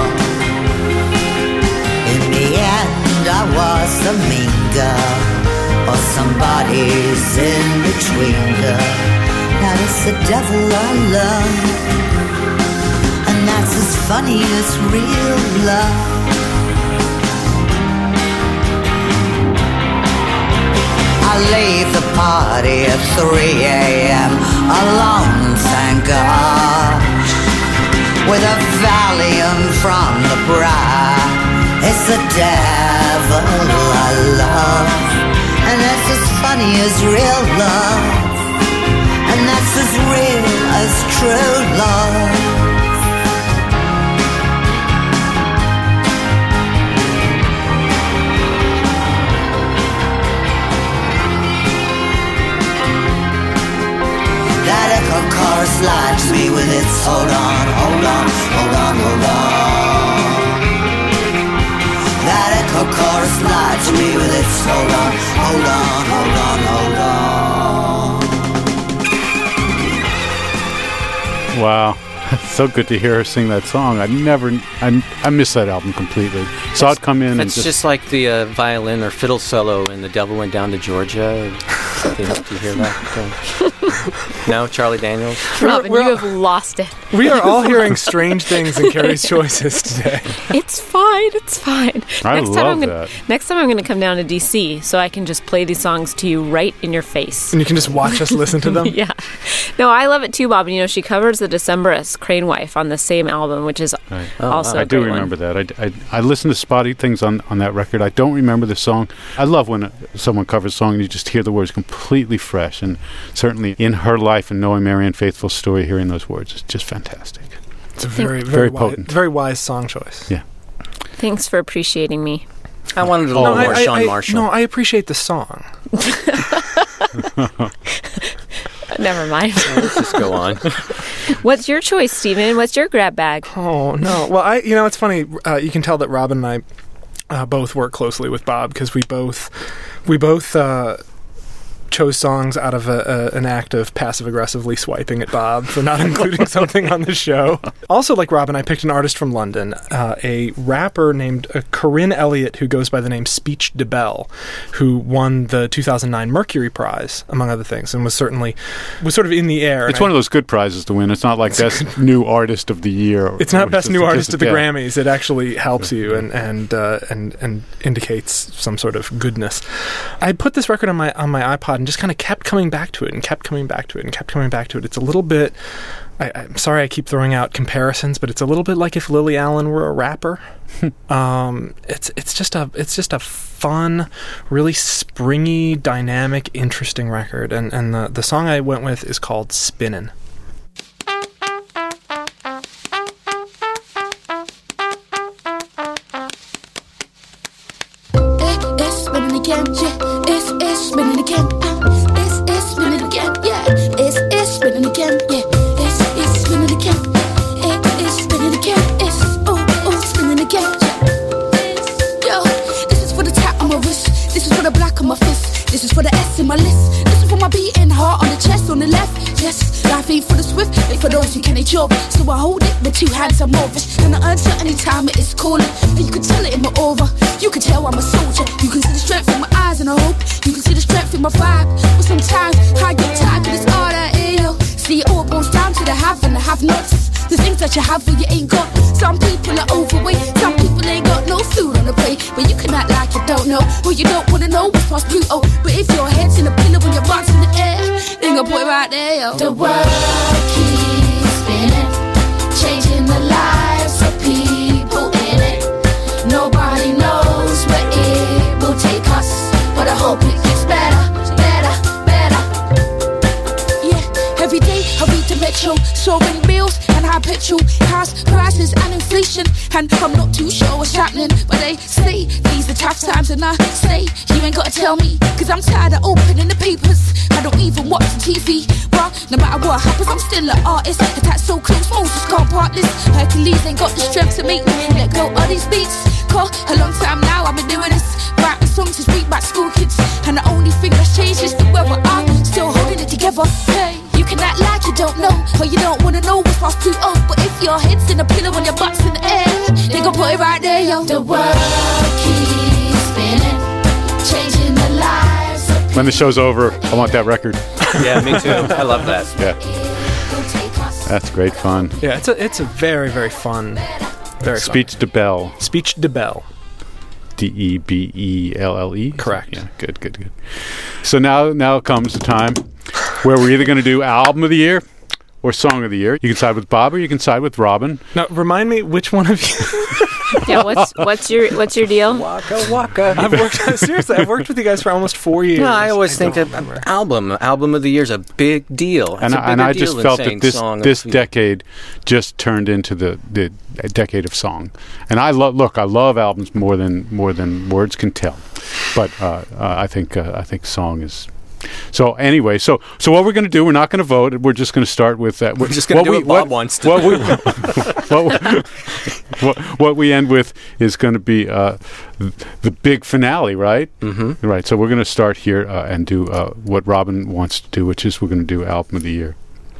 In the end I was the mean girl, or somebody's in between girl. Now it's the devil I love, and that's as funny as real love. I leave the party at 3 a.m. alone, thank God, with a Valium from the bra. It's the devil I love, and that's as funny as real love, and that's as real as true love. That echo chorus lied to me with its hold on, hold on, hold on, hold on. That echo chorus lied to me with its hold on, hold on, hold on, hold on. Wow. So good to hear her sing that song. I missed that album completely. Saw it come in. It's just like the violin or fiddle solo in The Devil Went Down to Georgia. Do you hear that? No, Charlie Daniels? Robin, you have lost it. We are all hearing strange things in Carrie's choices today. It's fine. It's fine. I love that. Next time I'm going to come down to D.C. so I can just play these songs to you right in your face. And you can just watch us listen to them? Yeah. No, I love it too, Bob. And, you know, she covers the Decemberists, Crane Wife, on the same album, which is also I a do great remember one. that. I listen to spotty things on that record. I don't remember the song. I love when someone covers a song and you just hear the words completely fresh. And certainly in her life and knowing Marianne Faithfull's story, hearing those words is just fantastic. It's a very, very wise, potent. very wise song choice. Yeah. Thanks for appreciating me. I wanted a little more Sean Marshall. No, I appreciate the song. Never mind. Let's just go on. What's your choice, Stephen? What's your grab bag? Oh, no. Well, it's funny. You can tell that Robin and I both work closely with Bob because we both chose songs out of an act of passive-aggressively swiping at Bob for not including something on the show. Also, like Robin, I picked an artist from London, a rapper named Corinne Elliott, who goes by the name Speech DeBell, who won the 2009 Mercury Prize, among other things, and was sort of in the air. It's one of those good prizes to win. It's not like Best New Artist of the Year. It's not Best New Artist at the yeah. Grammys. It actually helps you and indicates some sort of goodness. I put this record on my iPod and just kind of kept coming back to it and kept coming back to it and kept coming back to it. It's a little bit, I'm sorry I keep throwing out comparisons, but it's a little bit like if Lily Allen were a rapper. It's just a fun, really springy, dynamic, interesting record. And the song I went with is called Spinnin'. It's spinning again, yeah. It's spinning again. the left. Yes, life ain't for the swift, it's for those who can endure it. So I hold it with 2 hands, I'm over. And the uncertainty time it is calling. And you can tell it in my aura. You can tell I'm a soldier. You can see the strength in my eyes and I hope you can see the strength in my vibe. But sometimes I get tired of this order, ayo. See, it all boils down to the have and the have-nots. The things that you have but you ain't got. Some people are overweight, some people ain't got no food on the plate. But you can act like you don't know, or you don't wanna know what's past Pluto. But if your head's in a pillow and your butt's in the air, then go put it right there, yo. The world keeps spinning, changing the lives of people in it. Nobody knows where it will take us, but I hope it gets better, better, better. Yeah, every day I read the Metro, soaring bills and high petrol, house prices and inflation. And I'm not too sure what's happening, but they say these are tough times. And I say, you ain't gotta tell me, cause I'm tired of opening the papers. I don't even watch the TV. Well, no matter what happens, I'm still an artist. Attached so close, Moses can't part this. Hercules ain't got the strength to make me let go of these beats. Cause a long time now I've been doing this, writing songs since we back school kids. And the only thing that's changed is the weather. I'm still holding it together. Hey, you can act like you don't know, or you don't wanna know what's past too old. But if your head's in a pillow and your butt's in the air, they gon' put it right there, yo. The world keeps spinning, changing the lives of people. When the show's over, I want that record. Yeah, me too. I love that. Yeah. That's great fun. Yeah, it's a very, very fun, very Speech fun. de Belle. Speech de Belle. Debelle. Correct. Yeah, good. So now comes the time where we're either going to do Album of the Year or Song of the Year. You can side with Bob or you can side with Robin. Now, remind me which one of you. Yeah, what's your deal? Waka. I've worked with you guys for almost 4 years. No, I always think that album of the year is a big deal. And I just felt that this decade just turned into the decade of song. And I love albums more than words can tell. But I think song is. So anyway, so what we're going to do? We're not going to vote. We're just going to start with that. We're just going to do what Bob wants to. What we end with is going to be the big finale, right? Mm-hmm. Right. So we're going to start here and do what Robin wants to do, which is we're going to do Album of the Year.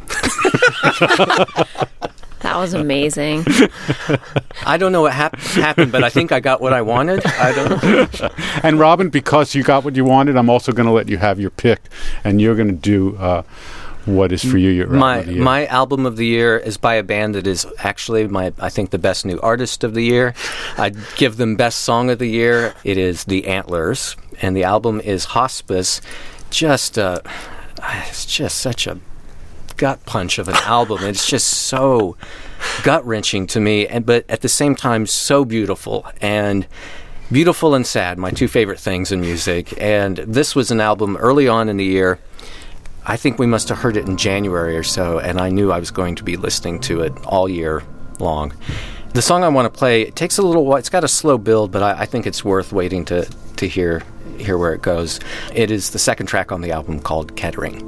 That was amazing. I don't know what happened, but I think I got what I wanted. I don't know. And Robin, because you got what you wanted, I'm also going to let you have your pick, and you're going to do what is for you your album of the year. My album of the year is by a band that is actually I think the best new artist of the year. I'd give them best song of the year. It is The Antlers, and the album is Hospice. It's just such a gut punch of an album. It's just so gut-wrenching to me, but at the same time so beautiful and sad, my two favorite things in music. And this was an album early on in the year. I think we must have heard it in January or so, and I knew I was going to be listening to it all year long. The song I want to play, it takes a little while. It's got a slow build, but I think it's worth waiting to hear where it goes. It is the second track on the album called Kettering.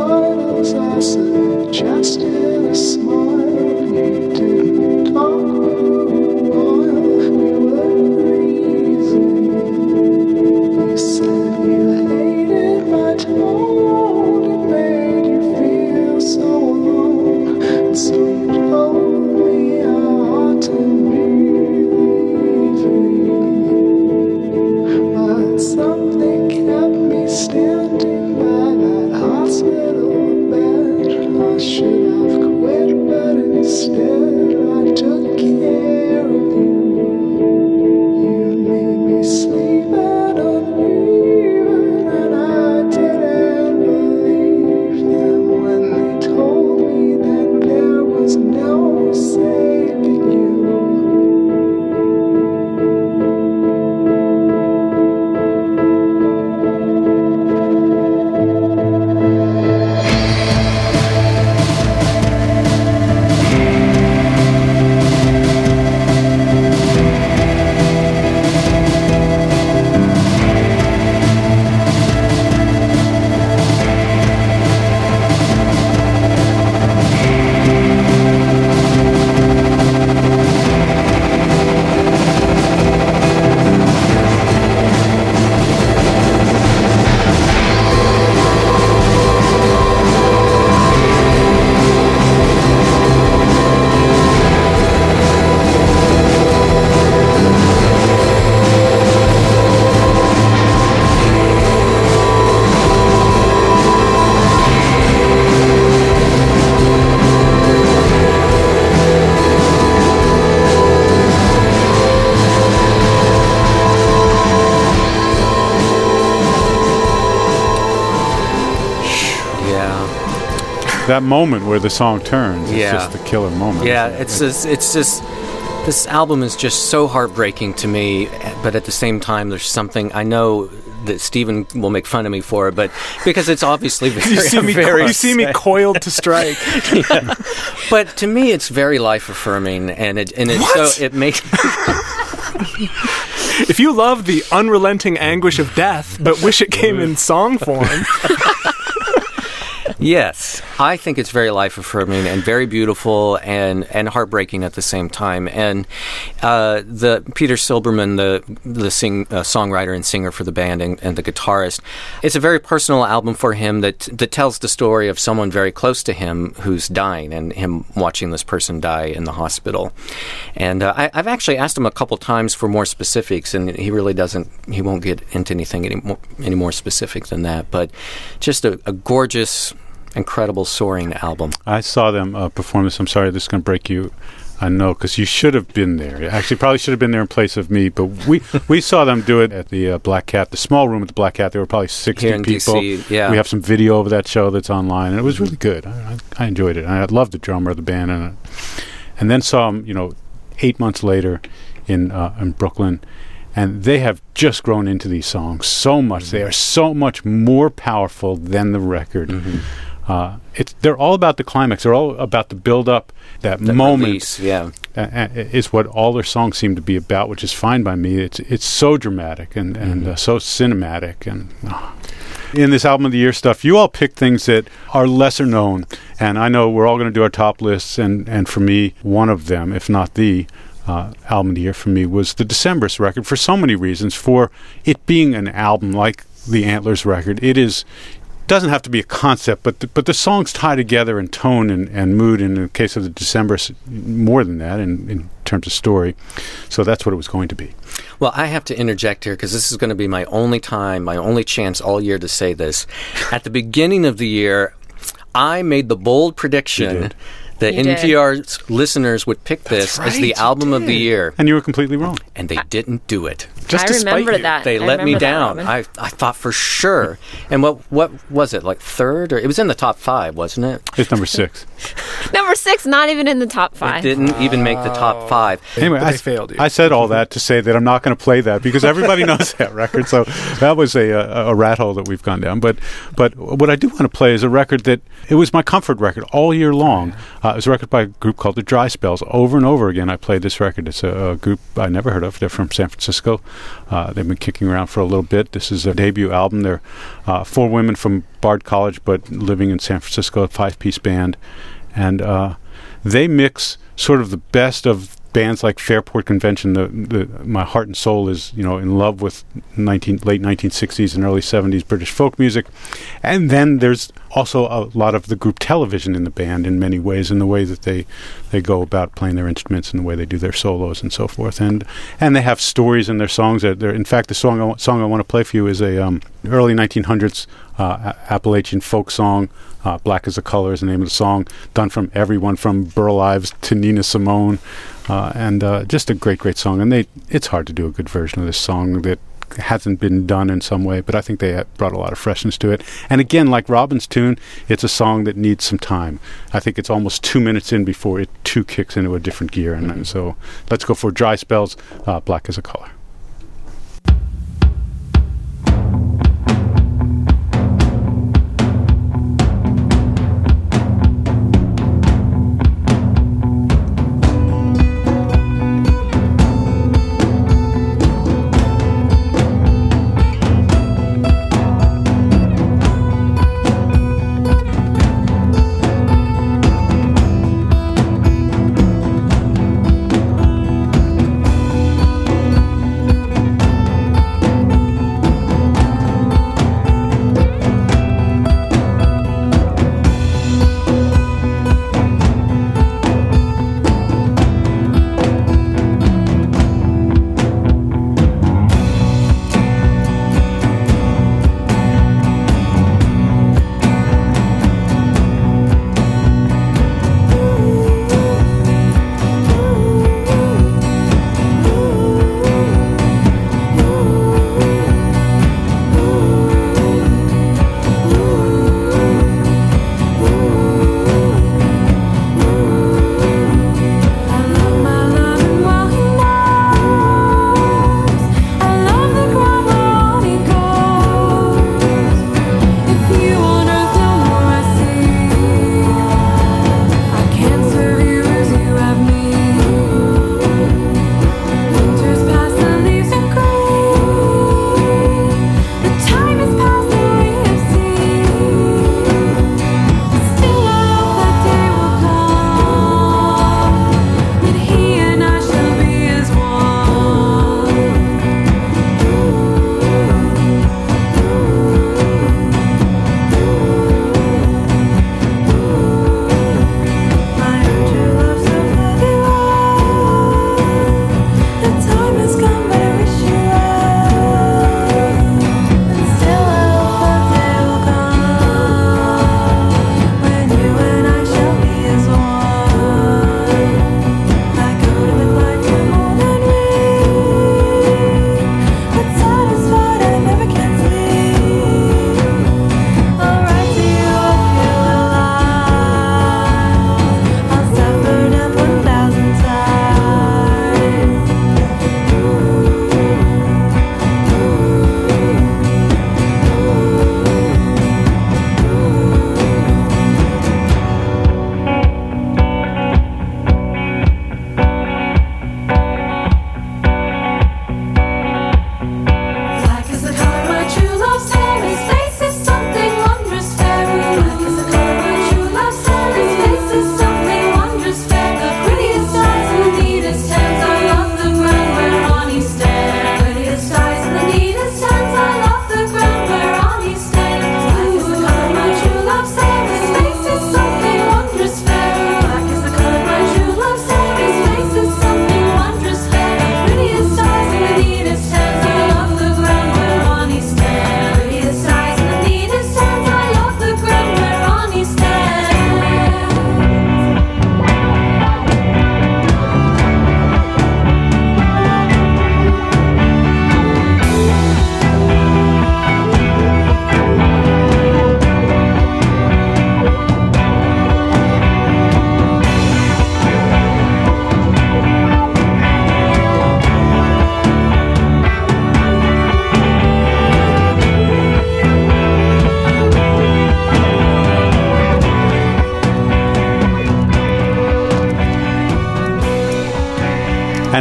Just in a smile, you didn't talk. that moment where the song turns. It's Yeah. just the killer moment. Yeah, it's just this album is just so heartbreaking to me, but at the same time, there's something I know that Stephen will make fun of me for, but because it's obviously very, You see me coiled to strike. Yeah. But to me, it's very life affirming, and it so it makes. If you love the unrelenting anguish of death, but wish it came in song form. Yes, I think it's very life-affirming and very beautiful and heartbreaking at the same time. And the Peter Silberman, the songwriter and singer for the band and the guitarist, it's a very personal album for him that tells the story of someone very close to him who's dying and him watching this person die in the hospital. And I've actually asked him a couple times for more specifics, and he really doesn't. He won't get into anything any more specific than that. But just a gorgeous, incredible, soaring album. I saw them perform this. I'm sorry, this is going to break you. I know, because you should have been there. Actually, probably should have been there in place of me. But we saw them do it at the Black Cat, the small room at the Black Cat. There were probably 60 Here in people. DC, yeah. We have some video of that show that's online, and it was really good. I enjoyed it. I loved the drummer of the band, and then saw them, 8 months later in Brooklyn. And they have just grown into these songs so much. They are so much more powerful than the record. Mm-hmm. They're all about the climax. They're all about the build-up, that moment. Release, yeah. Is what all their songs seem to be about, which is fine by me. It's so dramatic and so cinematic. And in this album of the year stuff, you all pick things that are lesser known. And I know we're all going to do our top lists. And for me, one of them, if not the album of the year for me, was the Decemberist record for so many reasons. For it being an album like the Antlers record, doesn't have to be a concept, but the songs tie together in tone and mood. In the case of the Decemberists, more than that in terms of story. So that's what it was going to be. Well, I have to interject here because this is going to be my only chance all year to say this. At the beginning of the year, I made the bold prediction that NPR's listeners would pick this as the album of the year. And you were completely wrong. And they didn't do it. I remember that. They let me down. I thought for sure. And what was it, like third? Or it was in the top 5, wasn't it? It's number 6. Number 6, not even in the top 5. It didn't even make the top 5. Anyway, I failed you. I said all that to say that I'm not going to play that because everybody knows that record. So that was a rat hole that we've gone down. But what I do want to play is a record that it was my comfort record all year long. It was a record by a group called the Dry Spells. Over and over again, I played this record. It's a group I never heard of. They're from San Francisco. They've been kicking around for a little bit. This is their debut album. They're 4 women from Bard College, but living in San Francisco, a 5-piece band. And they mix sort of the best of bands like Fairport Convention. My heart and soul is, in love with late 1960s and early 70s British folk music. And then there's also a lot of the group television in the band in many ways, in the way that they go about playing their instruments and the way they do their solos and so forth. And they have stories in their songs. In fact, the song I want to play for you is a early 1900s Appalachian folk song. Black is the Color is the name of the song, done from everyone from Burl Ives to Nina Simone, and just a great song. And it's hard to do a good version of this song that hasn't been done in some way, but I think they brought a lot of freshness to it. And again, like Robin's tune, it's a song that needs some time. I think it's almost 2 minutes in before it too kicks into a different gear. And so let's go for Dry Spells, Black is a Color.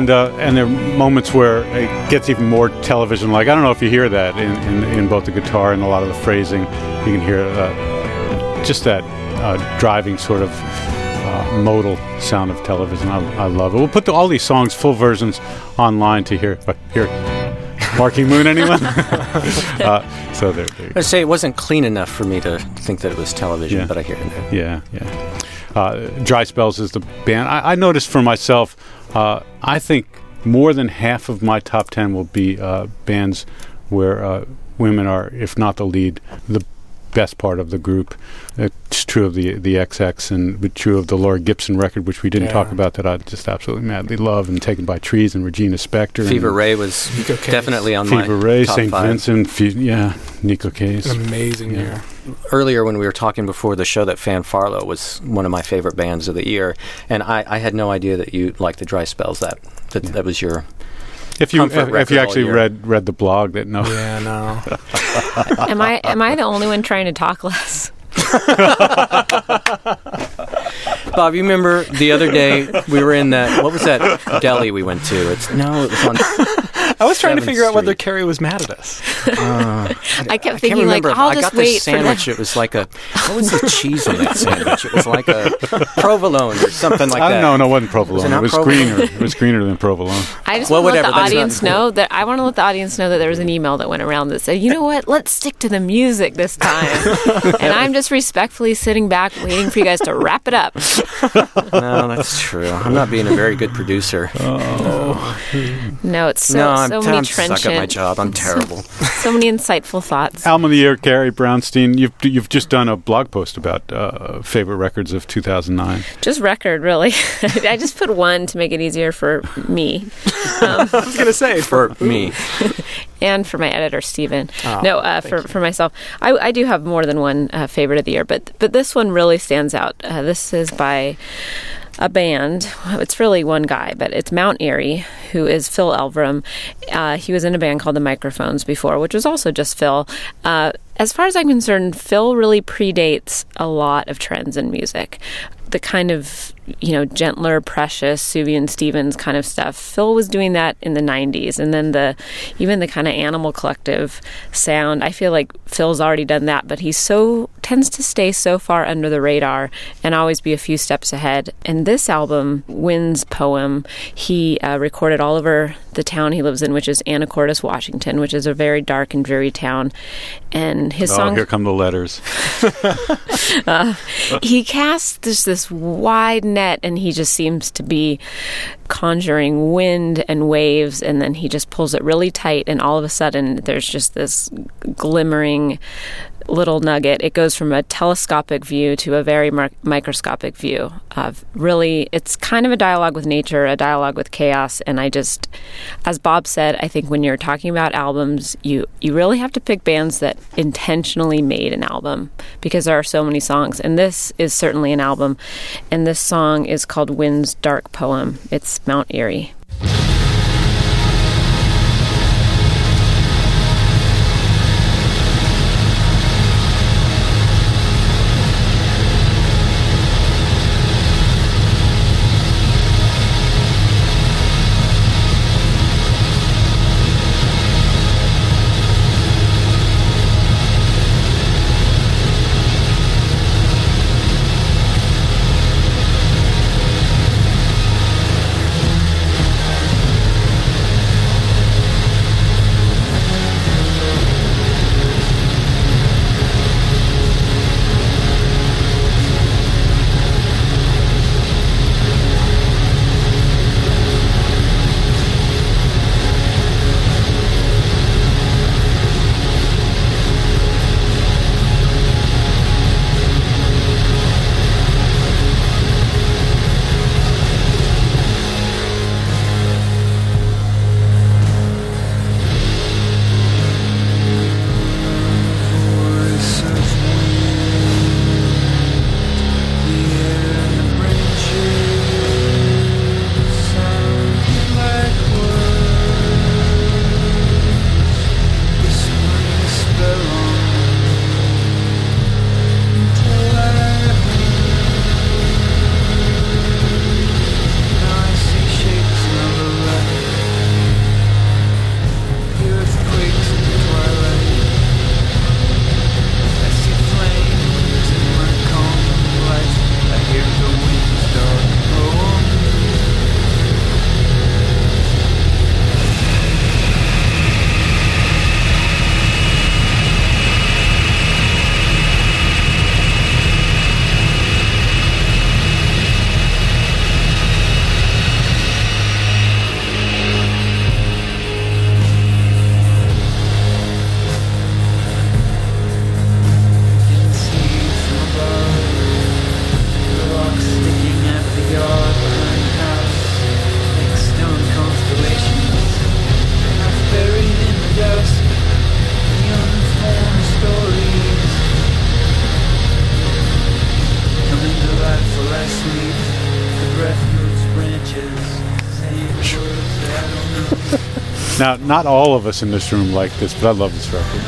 And there are moments where it gets even more television-like. I don't know if you hear that in both the guitar and a lot of the phrasing. You can hear just that driving sort of modal sound of television. I love it. We'll put all these songs, full versions, online to hear. Marking Moon, anyone? So there. I'd say it wasn't clean enough for me to think that it was television, but I hear it now. Yeah. Dry Spells is the band. I noticed for myself, I think more than half of my top 10 will be bands where women are, if not the lead, the best part of the group. It's true of the XX and true of the Laura Gibson record, which we didn't talk about, that I just absolutely madly love, and Taken by Trees and Regina Spektor. Fever Ray was definitely on my Fever Ray, top St. 5. Vincent, Nico Case. An amazing year. Earlier when we were talking before the show, that Fanfarlo was one of my favorite bands of the year, and I had no idea that you liked the Dry Spells. That was your... If you actually read the blog, that no. Yeah, no. Am I the only one trying to talk less? Bob, you remember the other day we were in that, what was that deli we went to? It was on I was trying to figure out whether Street. Carrie was mad at us. I kept thinking, like, I'll just wait for sandwich. It was like what was the cheese in that sandwich? It was like a provolone or something like that. No, it wasn't provolone. It was provolone? greener. It was greener than provolone. I just want to let the audience know that there was an email that went around that said, you know what, let's stick to the music this time. And I'm just respectfully sitting back waiting for you guys to wrap it up. No, that's true. I'm not being a very good producer. No, it's so many I'm trenchant. suck at my job. I'm terrible. So many insightful thoughts. Album of the Year, Carrie Brownstein. You've just done a blog post about favorite records of 2009. Just record, really. I just put one to make it easier for me. I was going to say, for me. And for my editor, Steven. For myself. I do have more than one favorite of the year, but this one really stands out. This is by a band. It's really one guy, but it's Mount Airy, who is Phil Elverum. He was in a band called The Microphones before, which was also just Phil. As far as I'm concerned, Phil really predates a lot of trends in music. The kind of, gentler, precious, Sufjan Stevens kind of stuff. Phil was doing that in the 90s. And then even the kind of Animal Collective sound, I feel like Phil's already done that, but he tends to stay so far under the radar and always be a few steps ahead. And this album, Wind's Poem, he recorded all over the town he lives in, which is Anacortes, Washington, which is a very dark and dreary town. And his song... here come the letters. He casts this wide net, and he just seems to be conjuring wind and waves, and then he just pulls it really tight, and all of a sudden there's just this glimmering little nugget. It goes from a telescopic view to a very microscopic view of really, it's kind of a dialogue with nature, a dialogue with chaos. And I just, as Bob said, I think when you're talking about albums, you really have to pick bands that intentionally made an album, because there are so many songs, and this is certainly an album. And this song is called Wind's Dark Poem. It's Mount Airy. Now, not all of us in this room like this, but I love this record.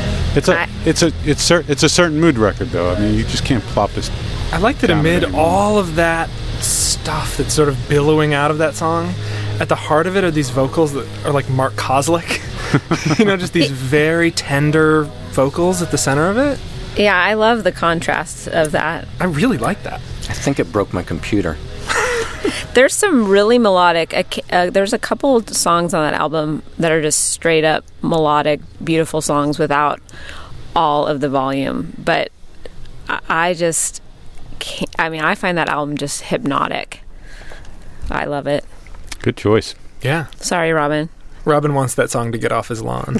It's a certain mood record, though. I mean, you just can't plop this. I like that amid all of that stuff that's sort of billowing out of that song, at the heart of it are these vocals that are like Mark Kozlik. Just these very tender vocals at the center of it. Yeah, I love the contrast of that. I really like that. I think it broke my computer. There's some really melodic, there's a couple songs on that album that are just straight up melodic, beautiful songs without all of the volume. But I just can't, I find that album just hypnotic. I love it. Good choice. Yeah. Sorry, Robin. Robin wants that song to get off his lawn.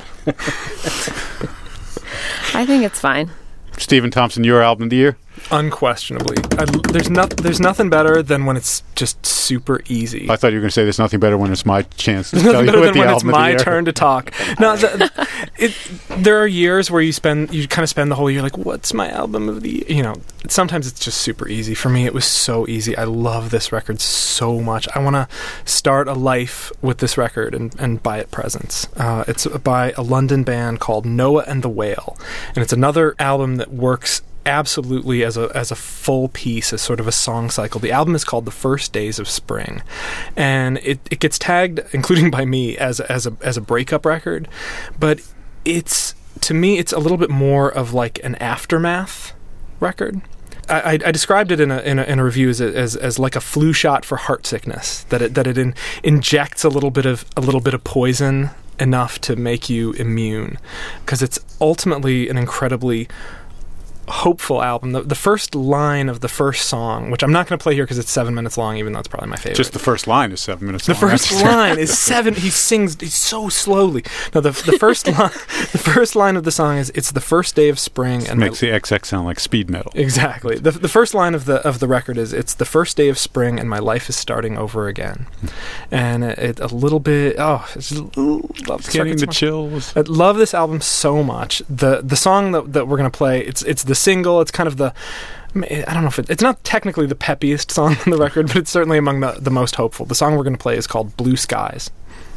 I think it's fine. Stephen Thompson, your album of the year? Unquestionably. There's nothing better than when it's just super easy. I thought you were going to say there's nothing better when it's my chance to There's tell nothing you better what than the when album it's of the my year. turn to talk. No, there are years where you kind of spend the whole year like, what's my album of the year? Sometimes it's just super easy. For me, it was so easy. I love this record so much. I want to start a life with this record and buy it presents. It's by a London band called Noah and the Whale, and it's another album that works absolutely as a full piece, as sort of a song cycle. The album is called The First Days of Spring, and it gets tagged, including by me, as a breakup record, but to me it's a little bit more of like an aftermath record. I described it in a review as like a flu shot for heart sickness, that it injects a little bit of poison enough to make you immune, because it's ultimately an incredibly hopeful album. The first line of the first song, which I'm not going to play here because it's 7 minutes long, even though it's probably my favorite. Just the first line is 7 minutes long. The first line is 7. He sings so slowly. No, the first line, the first line of the song is, "It's the first day of spring." And makes the XX sound like speed metal. Exactly. The first line of the record is, "It's the first day of spring and my life is starting over again." And it a little bit. Oh, love getting the chills. I love this album so much. The song that we're going to play, it's the single. It's kind of I don't know if it's not technically the peppiest song on the record, but it's certainly among the most hopeful. The song we're going to play is called Blue Skies.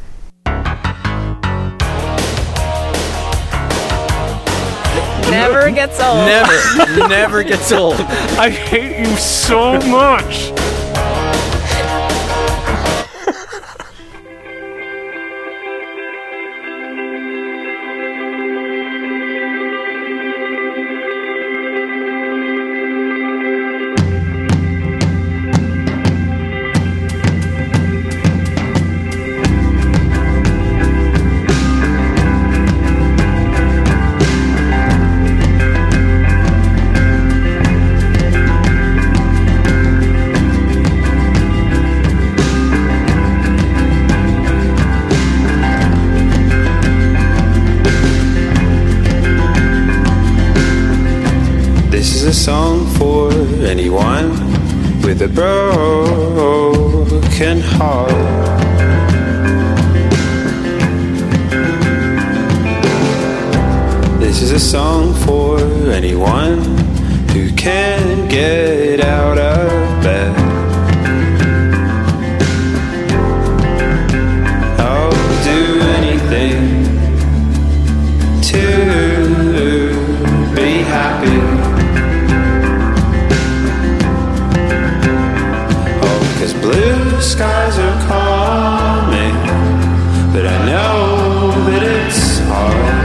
Never gets old. Never gets old. I hate you so much. A song for anyone with a broken heart. This is a song for anyone who can't get out of bed. I'll do anything to be happy. Blue skies are coming, but I know that it's hard.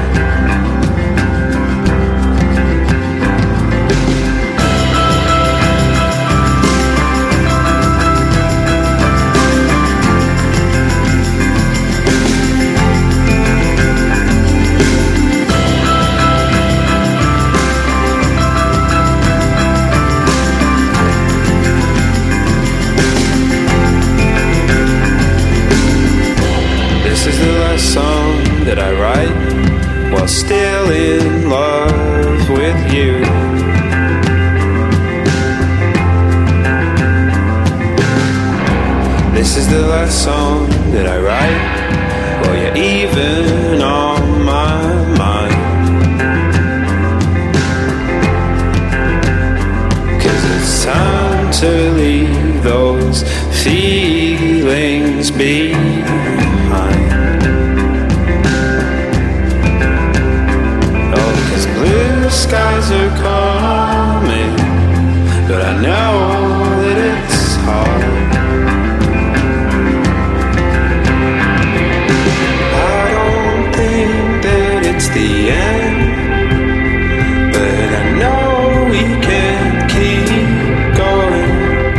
This is the last song that I write while still in love with you. This is the last song that I write while you're even on my mind. 'Cause it's time to leave those feelings behind. skies are coming, but I know that it's hard. I don't think that it's the end, but I know we can keep going.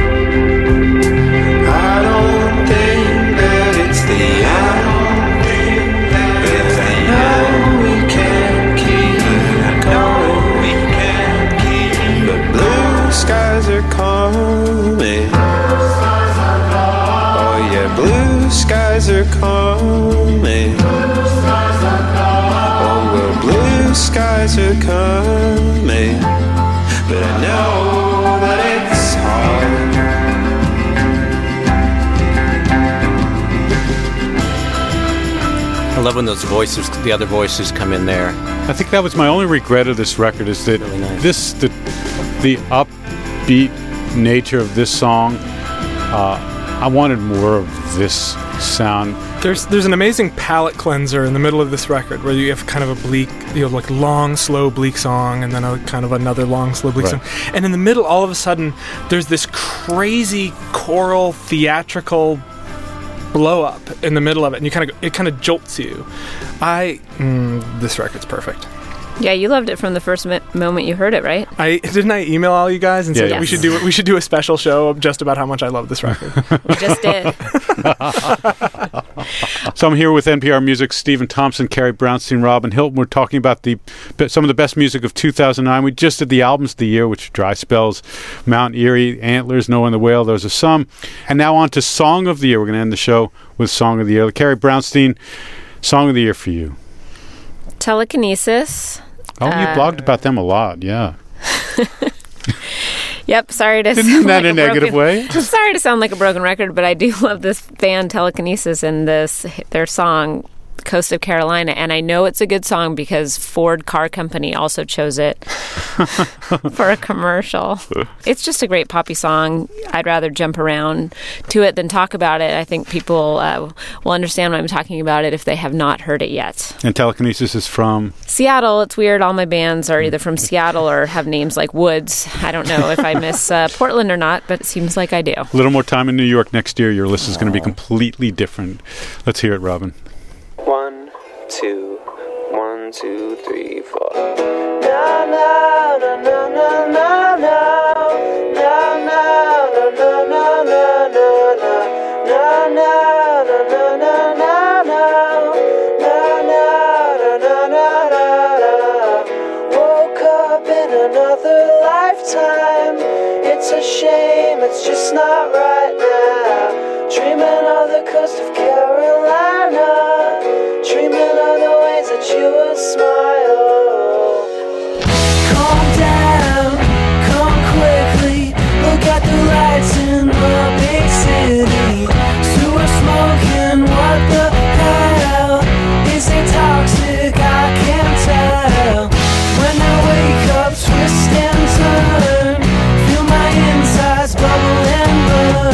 I don't think that it's the end, but I know we can keep going. We can keep. But blue skies are coming. Oh yeah, blue skies are coming. Oh well, blue skies are coming, but I know that it's hard. I love when those voices, the other voices, come in there. I think that was my only regret of this record is that Really nice. the upbeat nature of this song. I wanted more of this sound. There's an amazing palette cleanser in the middle of this record where you have kind of a bleak, like long, slow, bleak song, and then a kind of another long, slow, bleak Right. song. And in the middle, all of a sudden, there's this crazy choral, theatrical blow up in the middle of it, and it kind of jolts you. This record's perfect. Yeah, you loved it from the first moment you heard it, right? Didn't I email all you guys and say Yeah, that yes. we should do a special show just about how much I love this record? We just did. So I'm here with NPR Music's Stephen Thompson, Carrie Brownstein, Robin Hilton. We're talking about some of the best music of 2009. We just did the albums of the year, which are Dry Spells, Mount Eerie, Antlers, Knowing the Whale. Those are some. And now on to Song of the Year. We're going to end the show with Song of the Year. Carrie Brownstein, Song of the Year for you. Telekinesis. Oh, you blogged about them a lot, yeah. Yep, sorry to Isn't sound that like a negative way? Sorry to sound like a broken record, but I do love this band Telekinesis and their song Coast of Carolina, and I know it's a good song because Ford Car Company also chose it for a commercial. It's just a great poppy song. I'd rather jump around to it than talk about it. I think people will understand when I'm talking about it if they have not heard it yet. And Telekinesis is from? Seattle. It's weird. All my bands are either from Seattle or have names like Woods. I don't know if I miss Portland or not, but it seems like I do. A little more time in New York next year. Your list is going to be completely different. Let's hear it, Robin. 1, 2, 1, 2, 3, 4. Woke up in another lifetime. It's a shame, it's just not right now. Dreaming of the coast of Carolina. Dreaming of the ways that you would smile. Calm down, come quickly. Look at the lights in the big city. Sewer smoking, what the hell? Is it toxic? I can't tell. When I wake up, twist and turn. Feel my insides bubble and burn.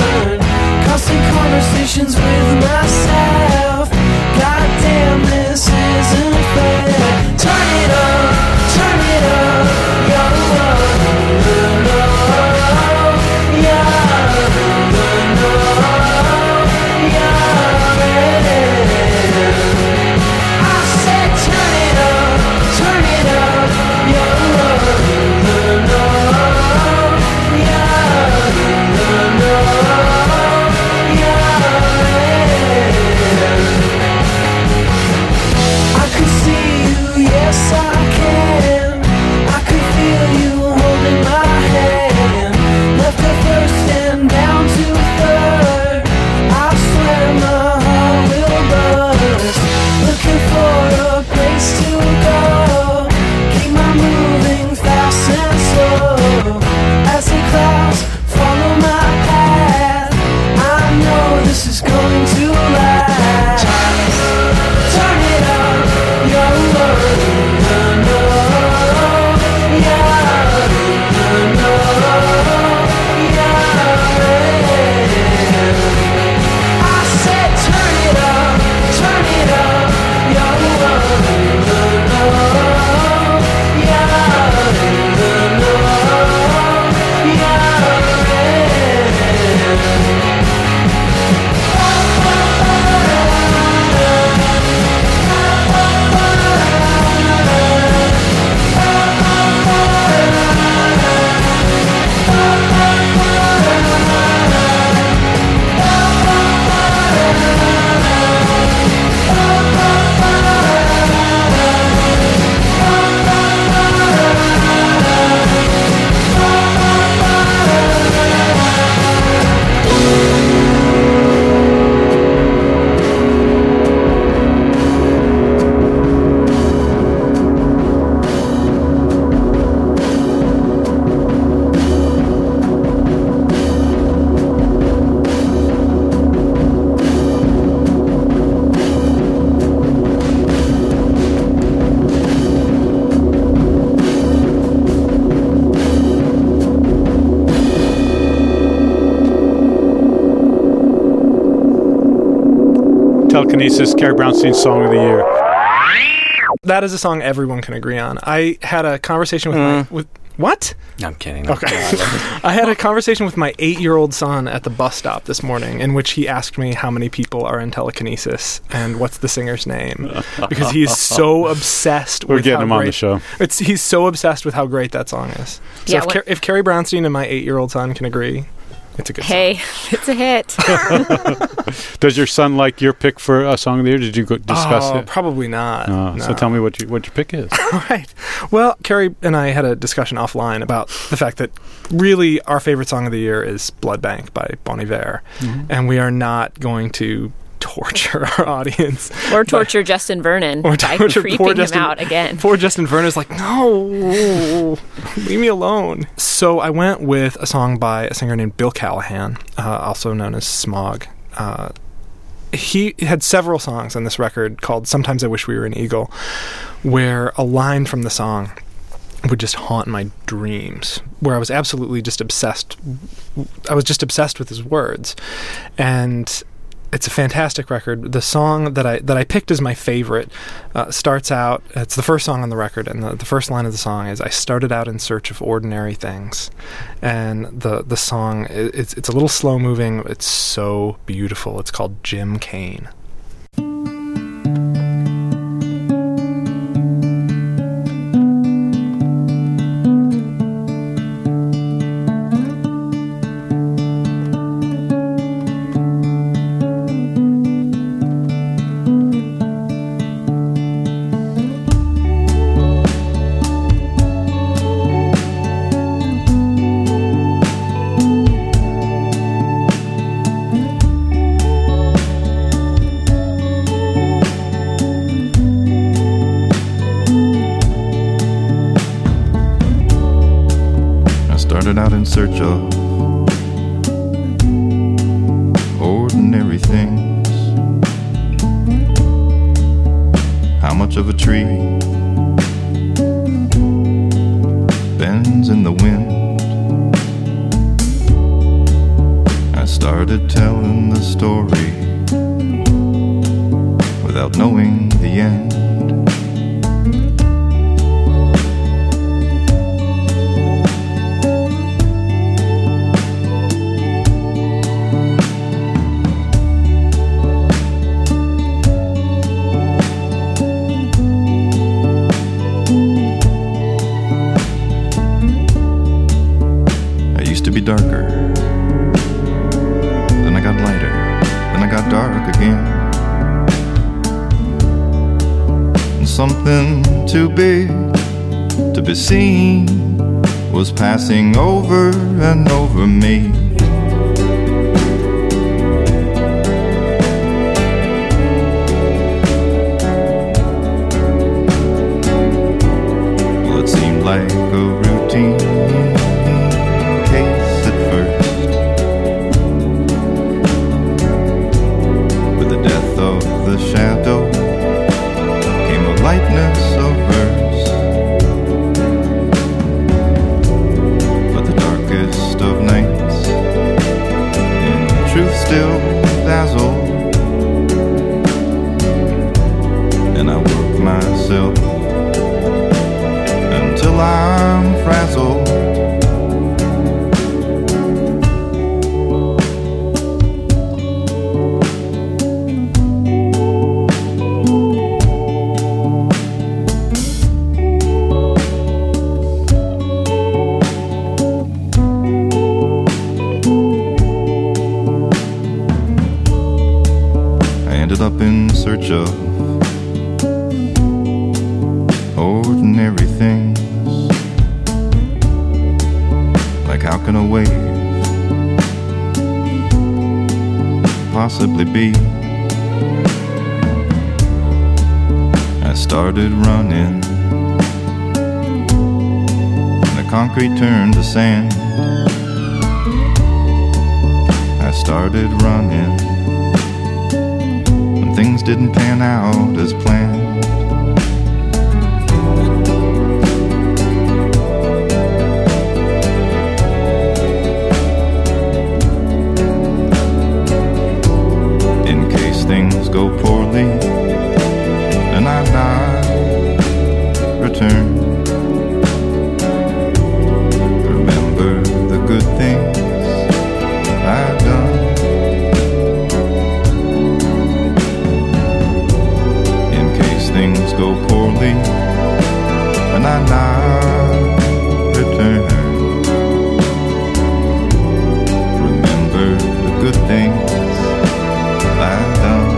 Telekinesis, Carrie Brownstein's Song of the Year. That is a song everyone can agree on. I had a conversation with what? No, I'm kidding. Okay. I had a conversation with my 8-year-old son at the bus stop this morning in which he asked me how many people are in Telekinesis and what's the singer's name, because he's so obsessed with We're getting how him on great, the show. He's so obsessed with how great that song is. So Yeah, if Carrie Brownstein and my 8-year-old son can agree, it's a good Hey, it's a hit. Does your son like your pick for a Song of the Year? Did you discuss song. it? Probably not. No. No. So tell me what your pick is. Right. Well, Carrie and I had a discussion offline about the fact that really our favorite song of the year is Blood Bank by Bon Iver. And we are not going to torture our audience. Or torture Justin Vernon Or by torture creeping poor him Justin- out again. Poor Justin Vernon is like, no, leave me alone. So I went with a song by a singer named Bill Callahan, also known as Smog. He had several songs on this record called Sometimes I Wish We Were an Eagle, where a line from the song would just haunt my dreams, where I was absolutely just obsessed. I was just obsessed with his words. And it's a fantastic record. The song that I picked as my favorite starts out, it's the first song on the record, and the first line of the song is, I started out in search of ordinary things. And the song, it's a little slow moving, it's so beautiful. It's called Jim Kane. Out in search of ordinary things. How much of a tree bends in the wind? I started telling the story without knowing the end. Darker, then I got lighter, then I got dark again. And something too big to be seen was passing over and over me. Well, it seemed like a routine case. Of the shadow came a lightness of verse, but the darkest of nights in truth still dazzled, and I work myself until I'm frazzled. Up in search of ordinary things. Like how can a wave possibly be? I started running, and the concrete turned to sand. I started running, things didn't pan out as planned. In case things go go poorly and I not return. Remember the good things I've done. In case things go poorly and I not return. Remember the good things I've done.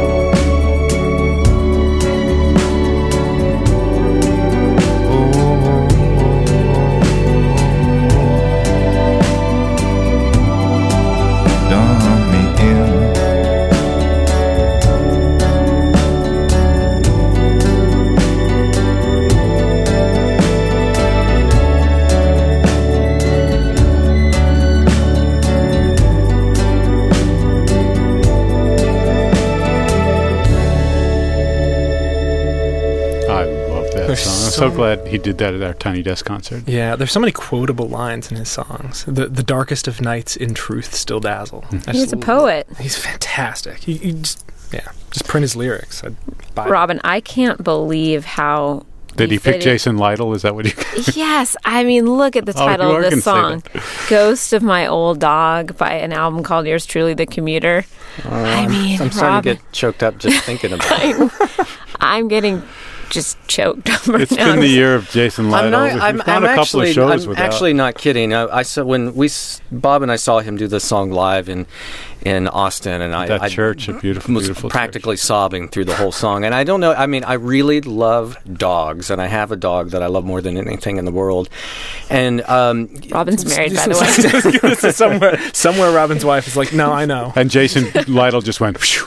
I'm so glad he did that at our Tiny Desk concert. Yeah, there's so many quotable lines in his songs. The darkest of nights in truth still dazzle. He's a poet. He's fantastic. He just print his lyrics. I'd buy Robin, I can't believe how... Did he pick Jason Lytle? Is that what you... Yes. I mean, look at the title of this song. Ghost of My Old Dog by an album called Yours Truly, The Commuter. I mean, I'm starting to get choked up just thinking about it. I'm getting just choked up right It's now. been the year of Jason Lytle. I'm actually not kidding. I saw when Bob and I saw him do the song live in Austin, and I church, a beautiful practically sobbing through the whole song. And I don't know. I mean, I really love dogs, and I have a dog that I love more than anything in the world. And Robin's married, by the way. somewhere Robin's wife is like, no, I know. And Jason Lytle just went. Phew.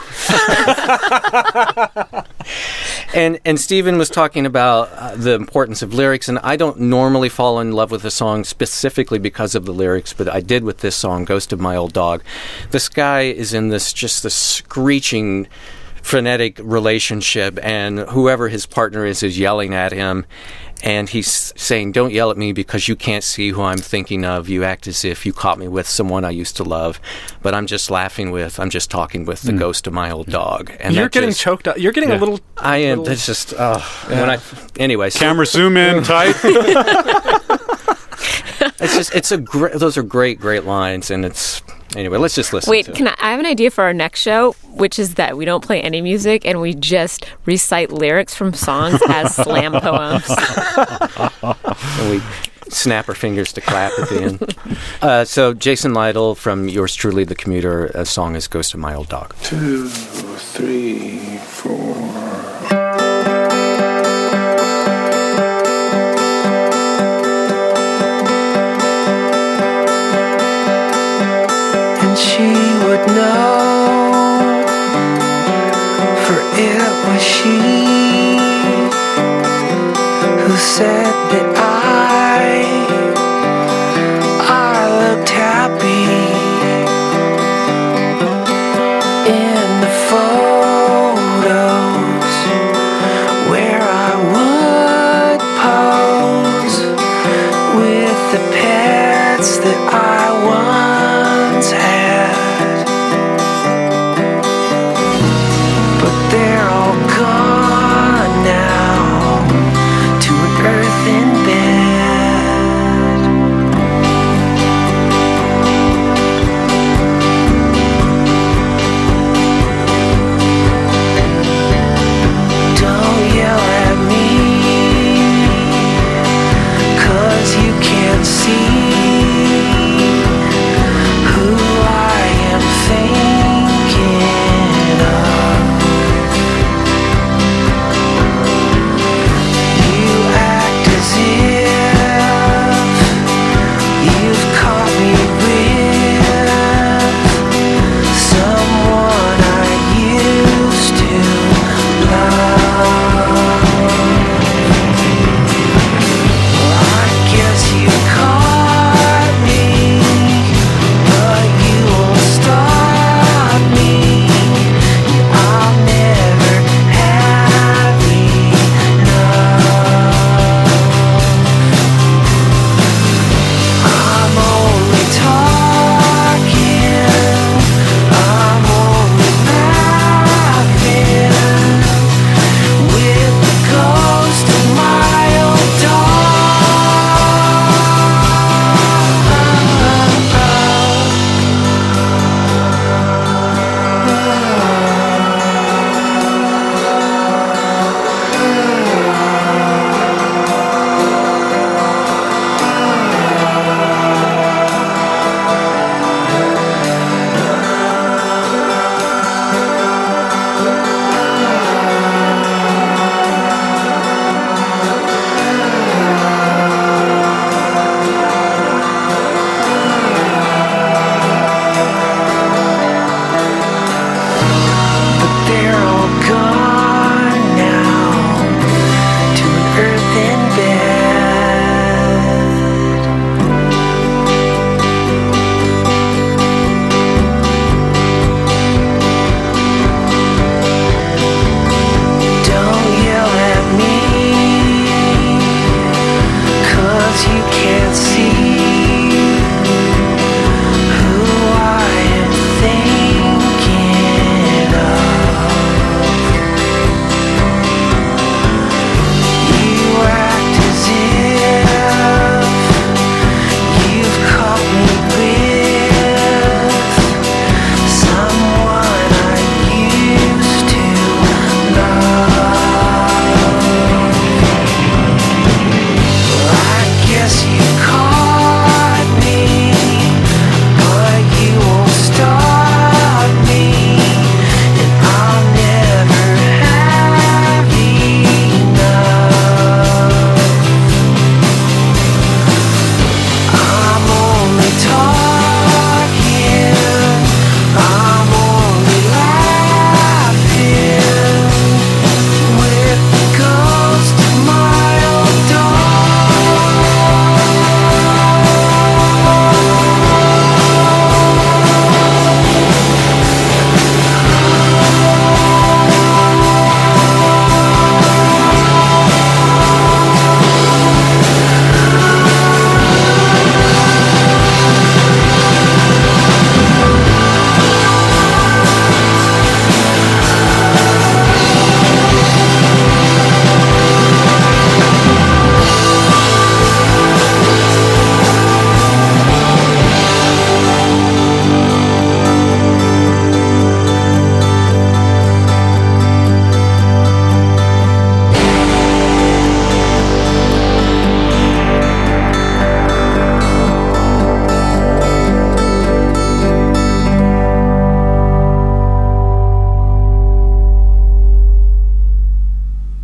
And Stephen was talking about the importance of lyrics, and I don't normally fall in love with a song specifically because of the lyrics, but I did with this song, Ghost of My Old Dog. This guy is in this screeching, frenetic relationship, and whoever his partner is yelling at him, and he's saying, don't yell at me because you can't see who I'm thinking of. You act as if you caught me with someone I used to love, but I'm just talking with the ghost of my old dog. And you're getting choked up. You're getting a little... I am. That's just... Anyway. Camera zoom in tight. Those are great lines, and it's... Anyway, let's just listen. Wait, I have an idea for our next show, which is that we don't play any music and we just recite lyrics from songs as slam poems. And we snap our fingers to clap at the end. So Jason Lytle from Yours Truly, The Commuter. A song is Ghost of My Old Dog. 2, 3, 4. She would know, for it was she who said that I looked happy in the photos where I would pose with the pets that I once had. They're all gone now to an earthen bed.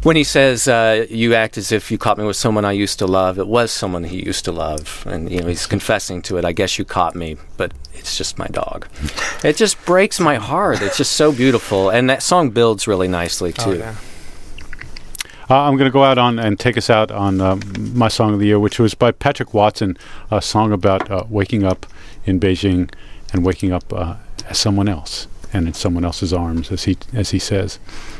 When he says, you act as if you caught me with someone I used to love, it was someone he used to love. And, he's confessing to it. I guess you caught me, but it's just my dog. It just breaks my heart. It's just so beautiful. And that song builds really nicely, too. Oh, yeah. I'm going to go out on and take us out on my song of the year, which was by Patrick Watson, a song about waking up in Beijing and waking up as someone else and in someone else's arms, as he says.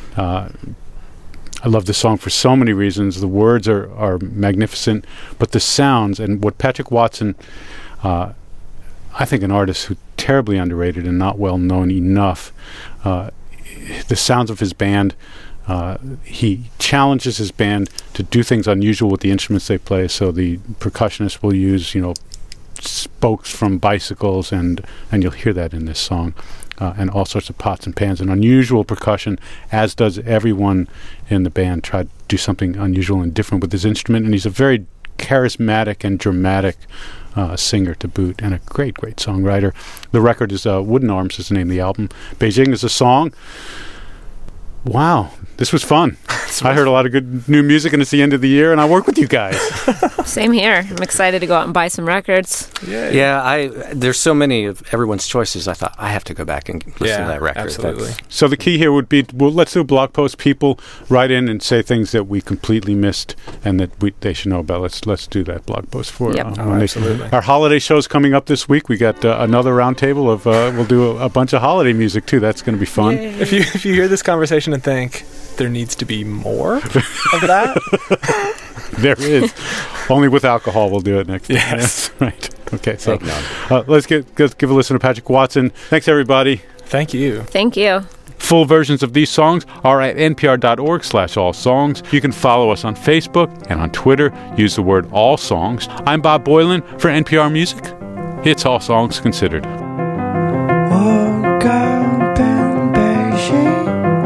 I love this song for so many reasons. The words are magnificent, but the sounds and what Patrick Watson, I think an artist who terribly underrated and not well known enough, the sounds of his band, he challenges his band to do things unusual with the instruments they play. So the percussionist will use, spokes from bicycles, and you'll hear that in this song. And all sorts of pots and pans and unusual percussion, as does everyone in the band. Try to do something unusual and different with his instrument, and he's a very charismatic and dramatic singer to boot, and a great songwriter. The record is Wooden Arms is the name of the album. Beijing is a song. Wow, this was fun. I heard a lot of good new music, and it's the end of the year, and I work with you guys. Same here. I'm excited to go out and buy some records. Yeah, there's so many of everyone's choices. I thought I have to go back and listen to that record. Absolutely. So the key here would be, let's do a blog post. People write in and say things that we completely missed and that they should know about. Let's do that blog post for absolutely. Our holiday show's coming up this week. We got another roundtable of we'll do a bunch of holiday music too. That's going to be fun. Yay. If you hear this conversation and think there needs to be more of that, there is. Only with alcohol we'll do it next time. Yes. Right. Okay, so let's give a listen to Patrick Watson. Thanks, everybody. Thank you. Thank you. Full versions of these songs are at npr.org/allsongs. You can follow us on Facebook and on Twitter. Use the word All Songs. I'm Bob Boylan for NPR Music. It's All Songs Considered. Woke up in Beijing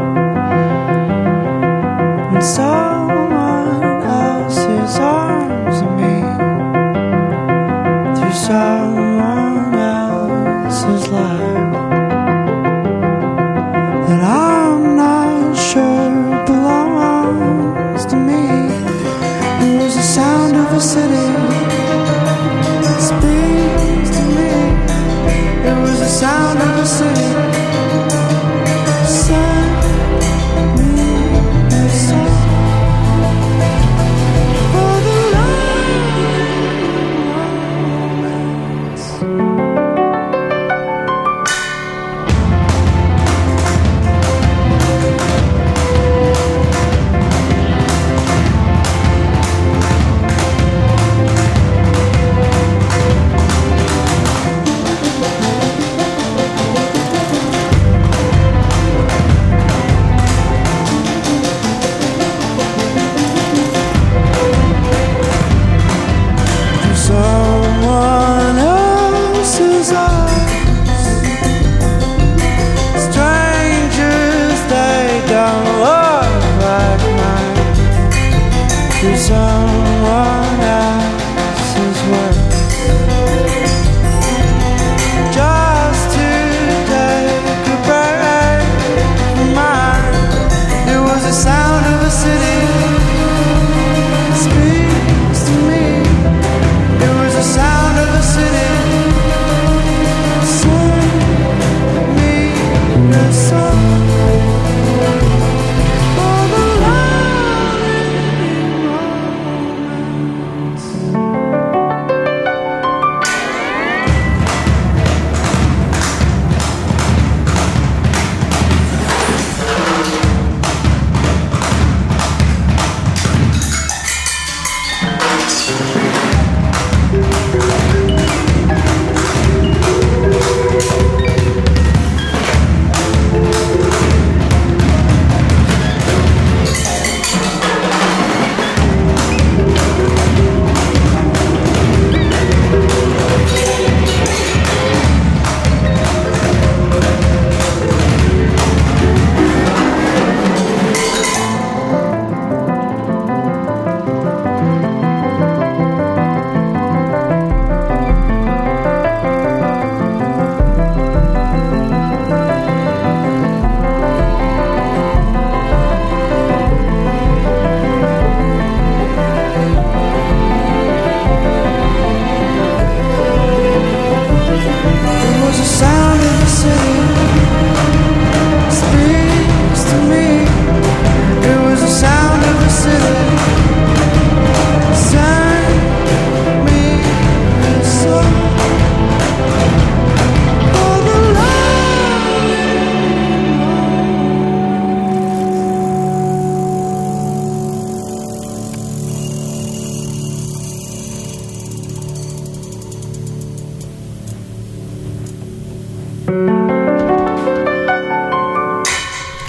and someone else's arms of me through someone else's life that I'm not sure belongs to me. It was the sound of a city that speaks to me. It was the sound of a city.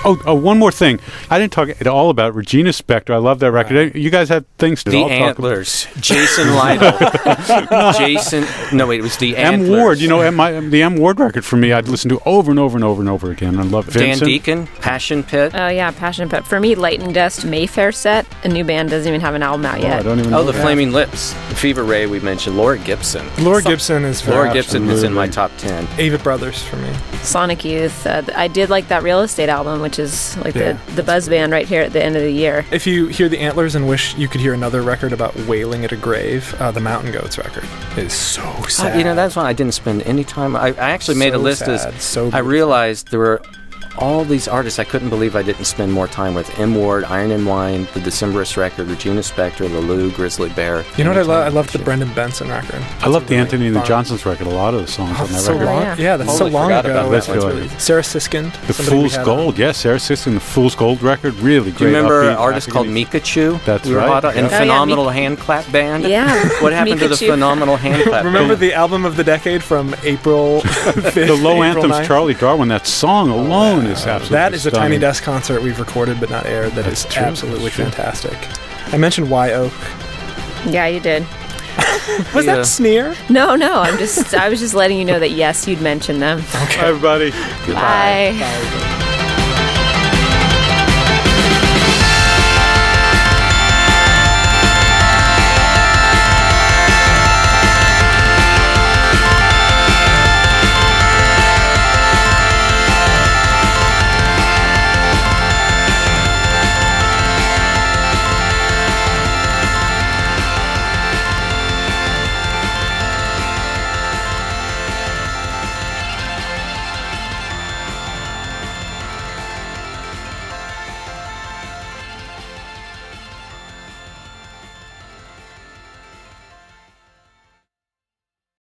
Oh, one more thing. I didn't talk at all about Regina Spektor. I love that record. You guys have things to The all talk about. Antlers. Jason Lytle. It was the Antlers. M. Ward, the M. Ward record for me, I'd listen to over and over and over and over again. I love it. Dan Vincent? Deacon, Passion Pit. Oh, yeah, Passion Pit. For me, Lightning Dust, Mayfair Set. A new band doesn't even have an album out yet. I don't even know the that. Flaming Lips. Fever Ray, we mentioned. Laura Gibson. Laura Gibson is very Laura Gibson is in my top 10. Avett Brothers for me. Sonic Youth. I did like that Real Estate album, which is like the buzz band right here at the end of the year. If you hear the Antlers and wish you could hear another record about wailing at a grave, the Mountain Goats record is so sad. That's why I didn't spend any time. I actually made a list So I realized there were all these artists I couldn't believe I didn't spend more time with. M. Ward, Iron and Wine, the Decemberist record, Regina Spektor, Lulu, Grizzly Bear. You know what I love? I love the Brendan Benson record. I love the Anthony and the Johnsons record. A lot of the songs on that so record. long. Yeah, that's so long forgot ago. about that That's one. really- Sarah Siskind. The somebody we Fool's had Gold. on. Yes, Sarah Siskind, the Fool's Gold record. Really great. Do you remember upbeat, an artist called African- Mikachu? That's we were right. hot on- And Yeah. Oh, yeah, Phenomenal Hand Clap Band? Yeah. What happened to the Mikachu. Phenomenal Hand Clap Remember Band? the album of the decade from April 5th? The low April anthems, 9th? Charlie Darwin. That song alone is absolutely That is a stunning. Tiny Desk concert we've recorded but not aired that is That's true. absolutely That's true. fantastic. I mentioned Y Oak. Yeah, you did. Was Yeah. that sneer? No, I was just letting you know that yes, you'd mention them. Hi, everybody. Bye.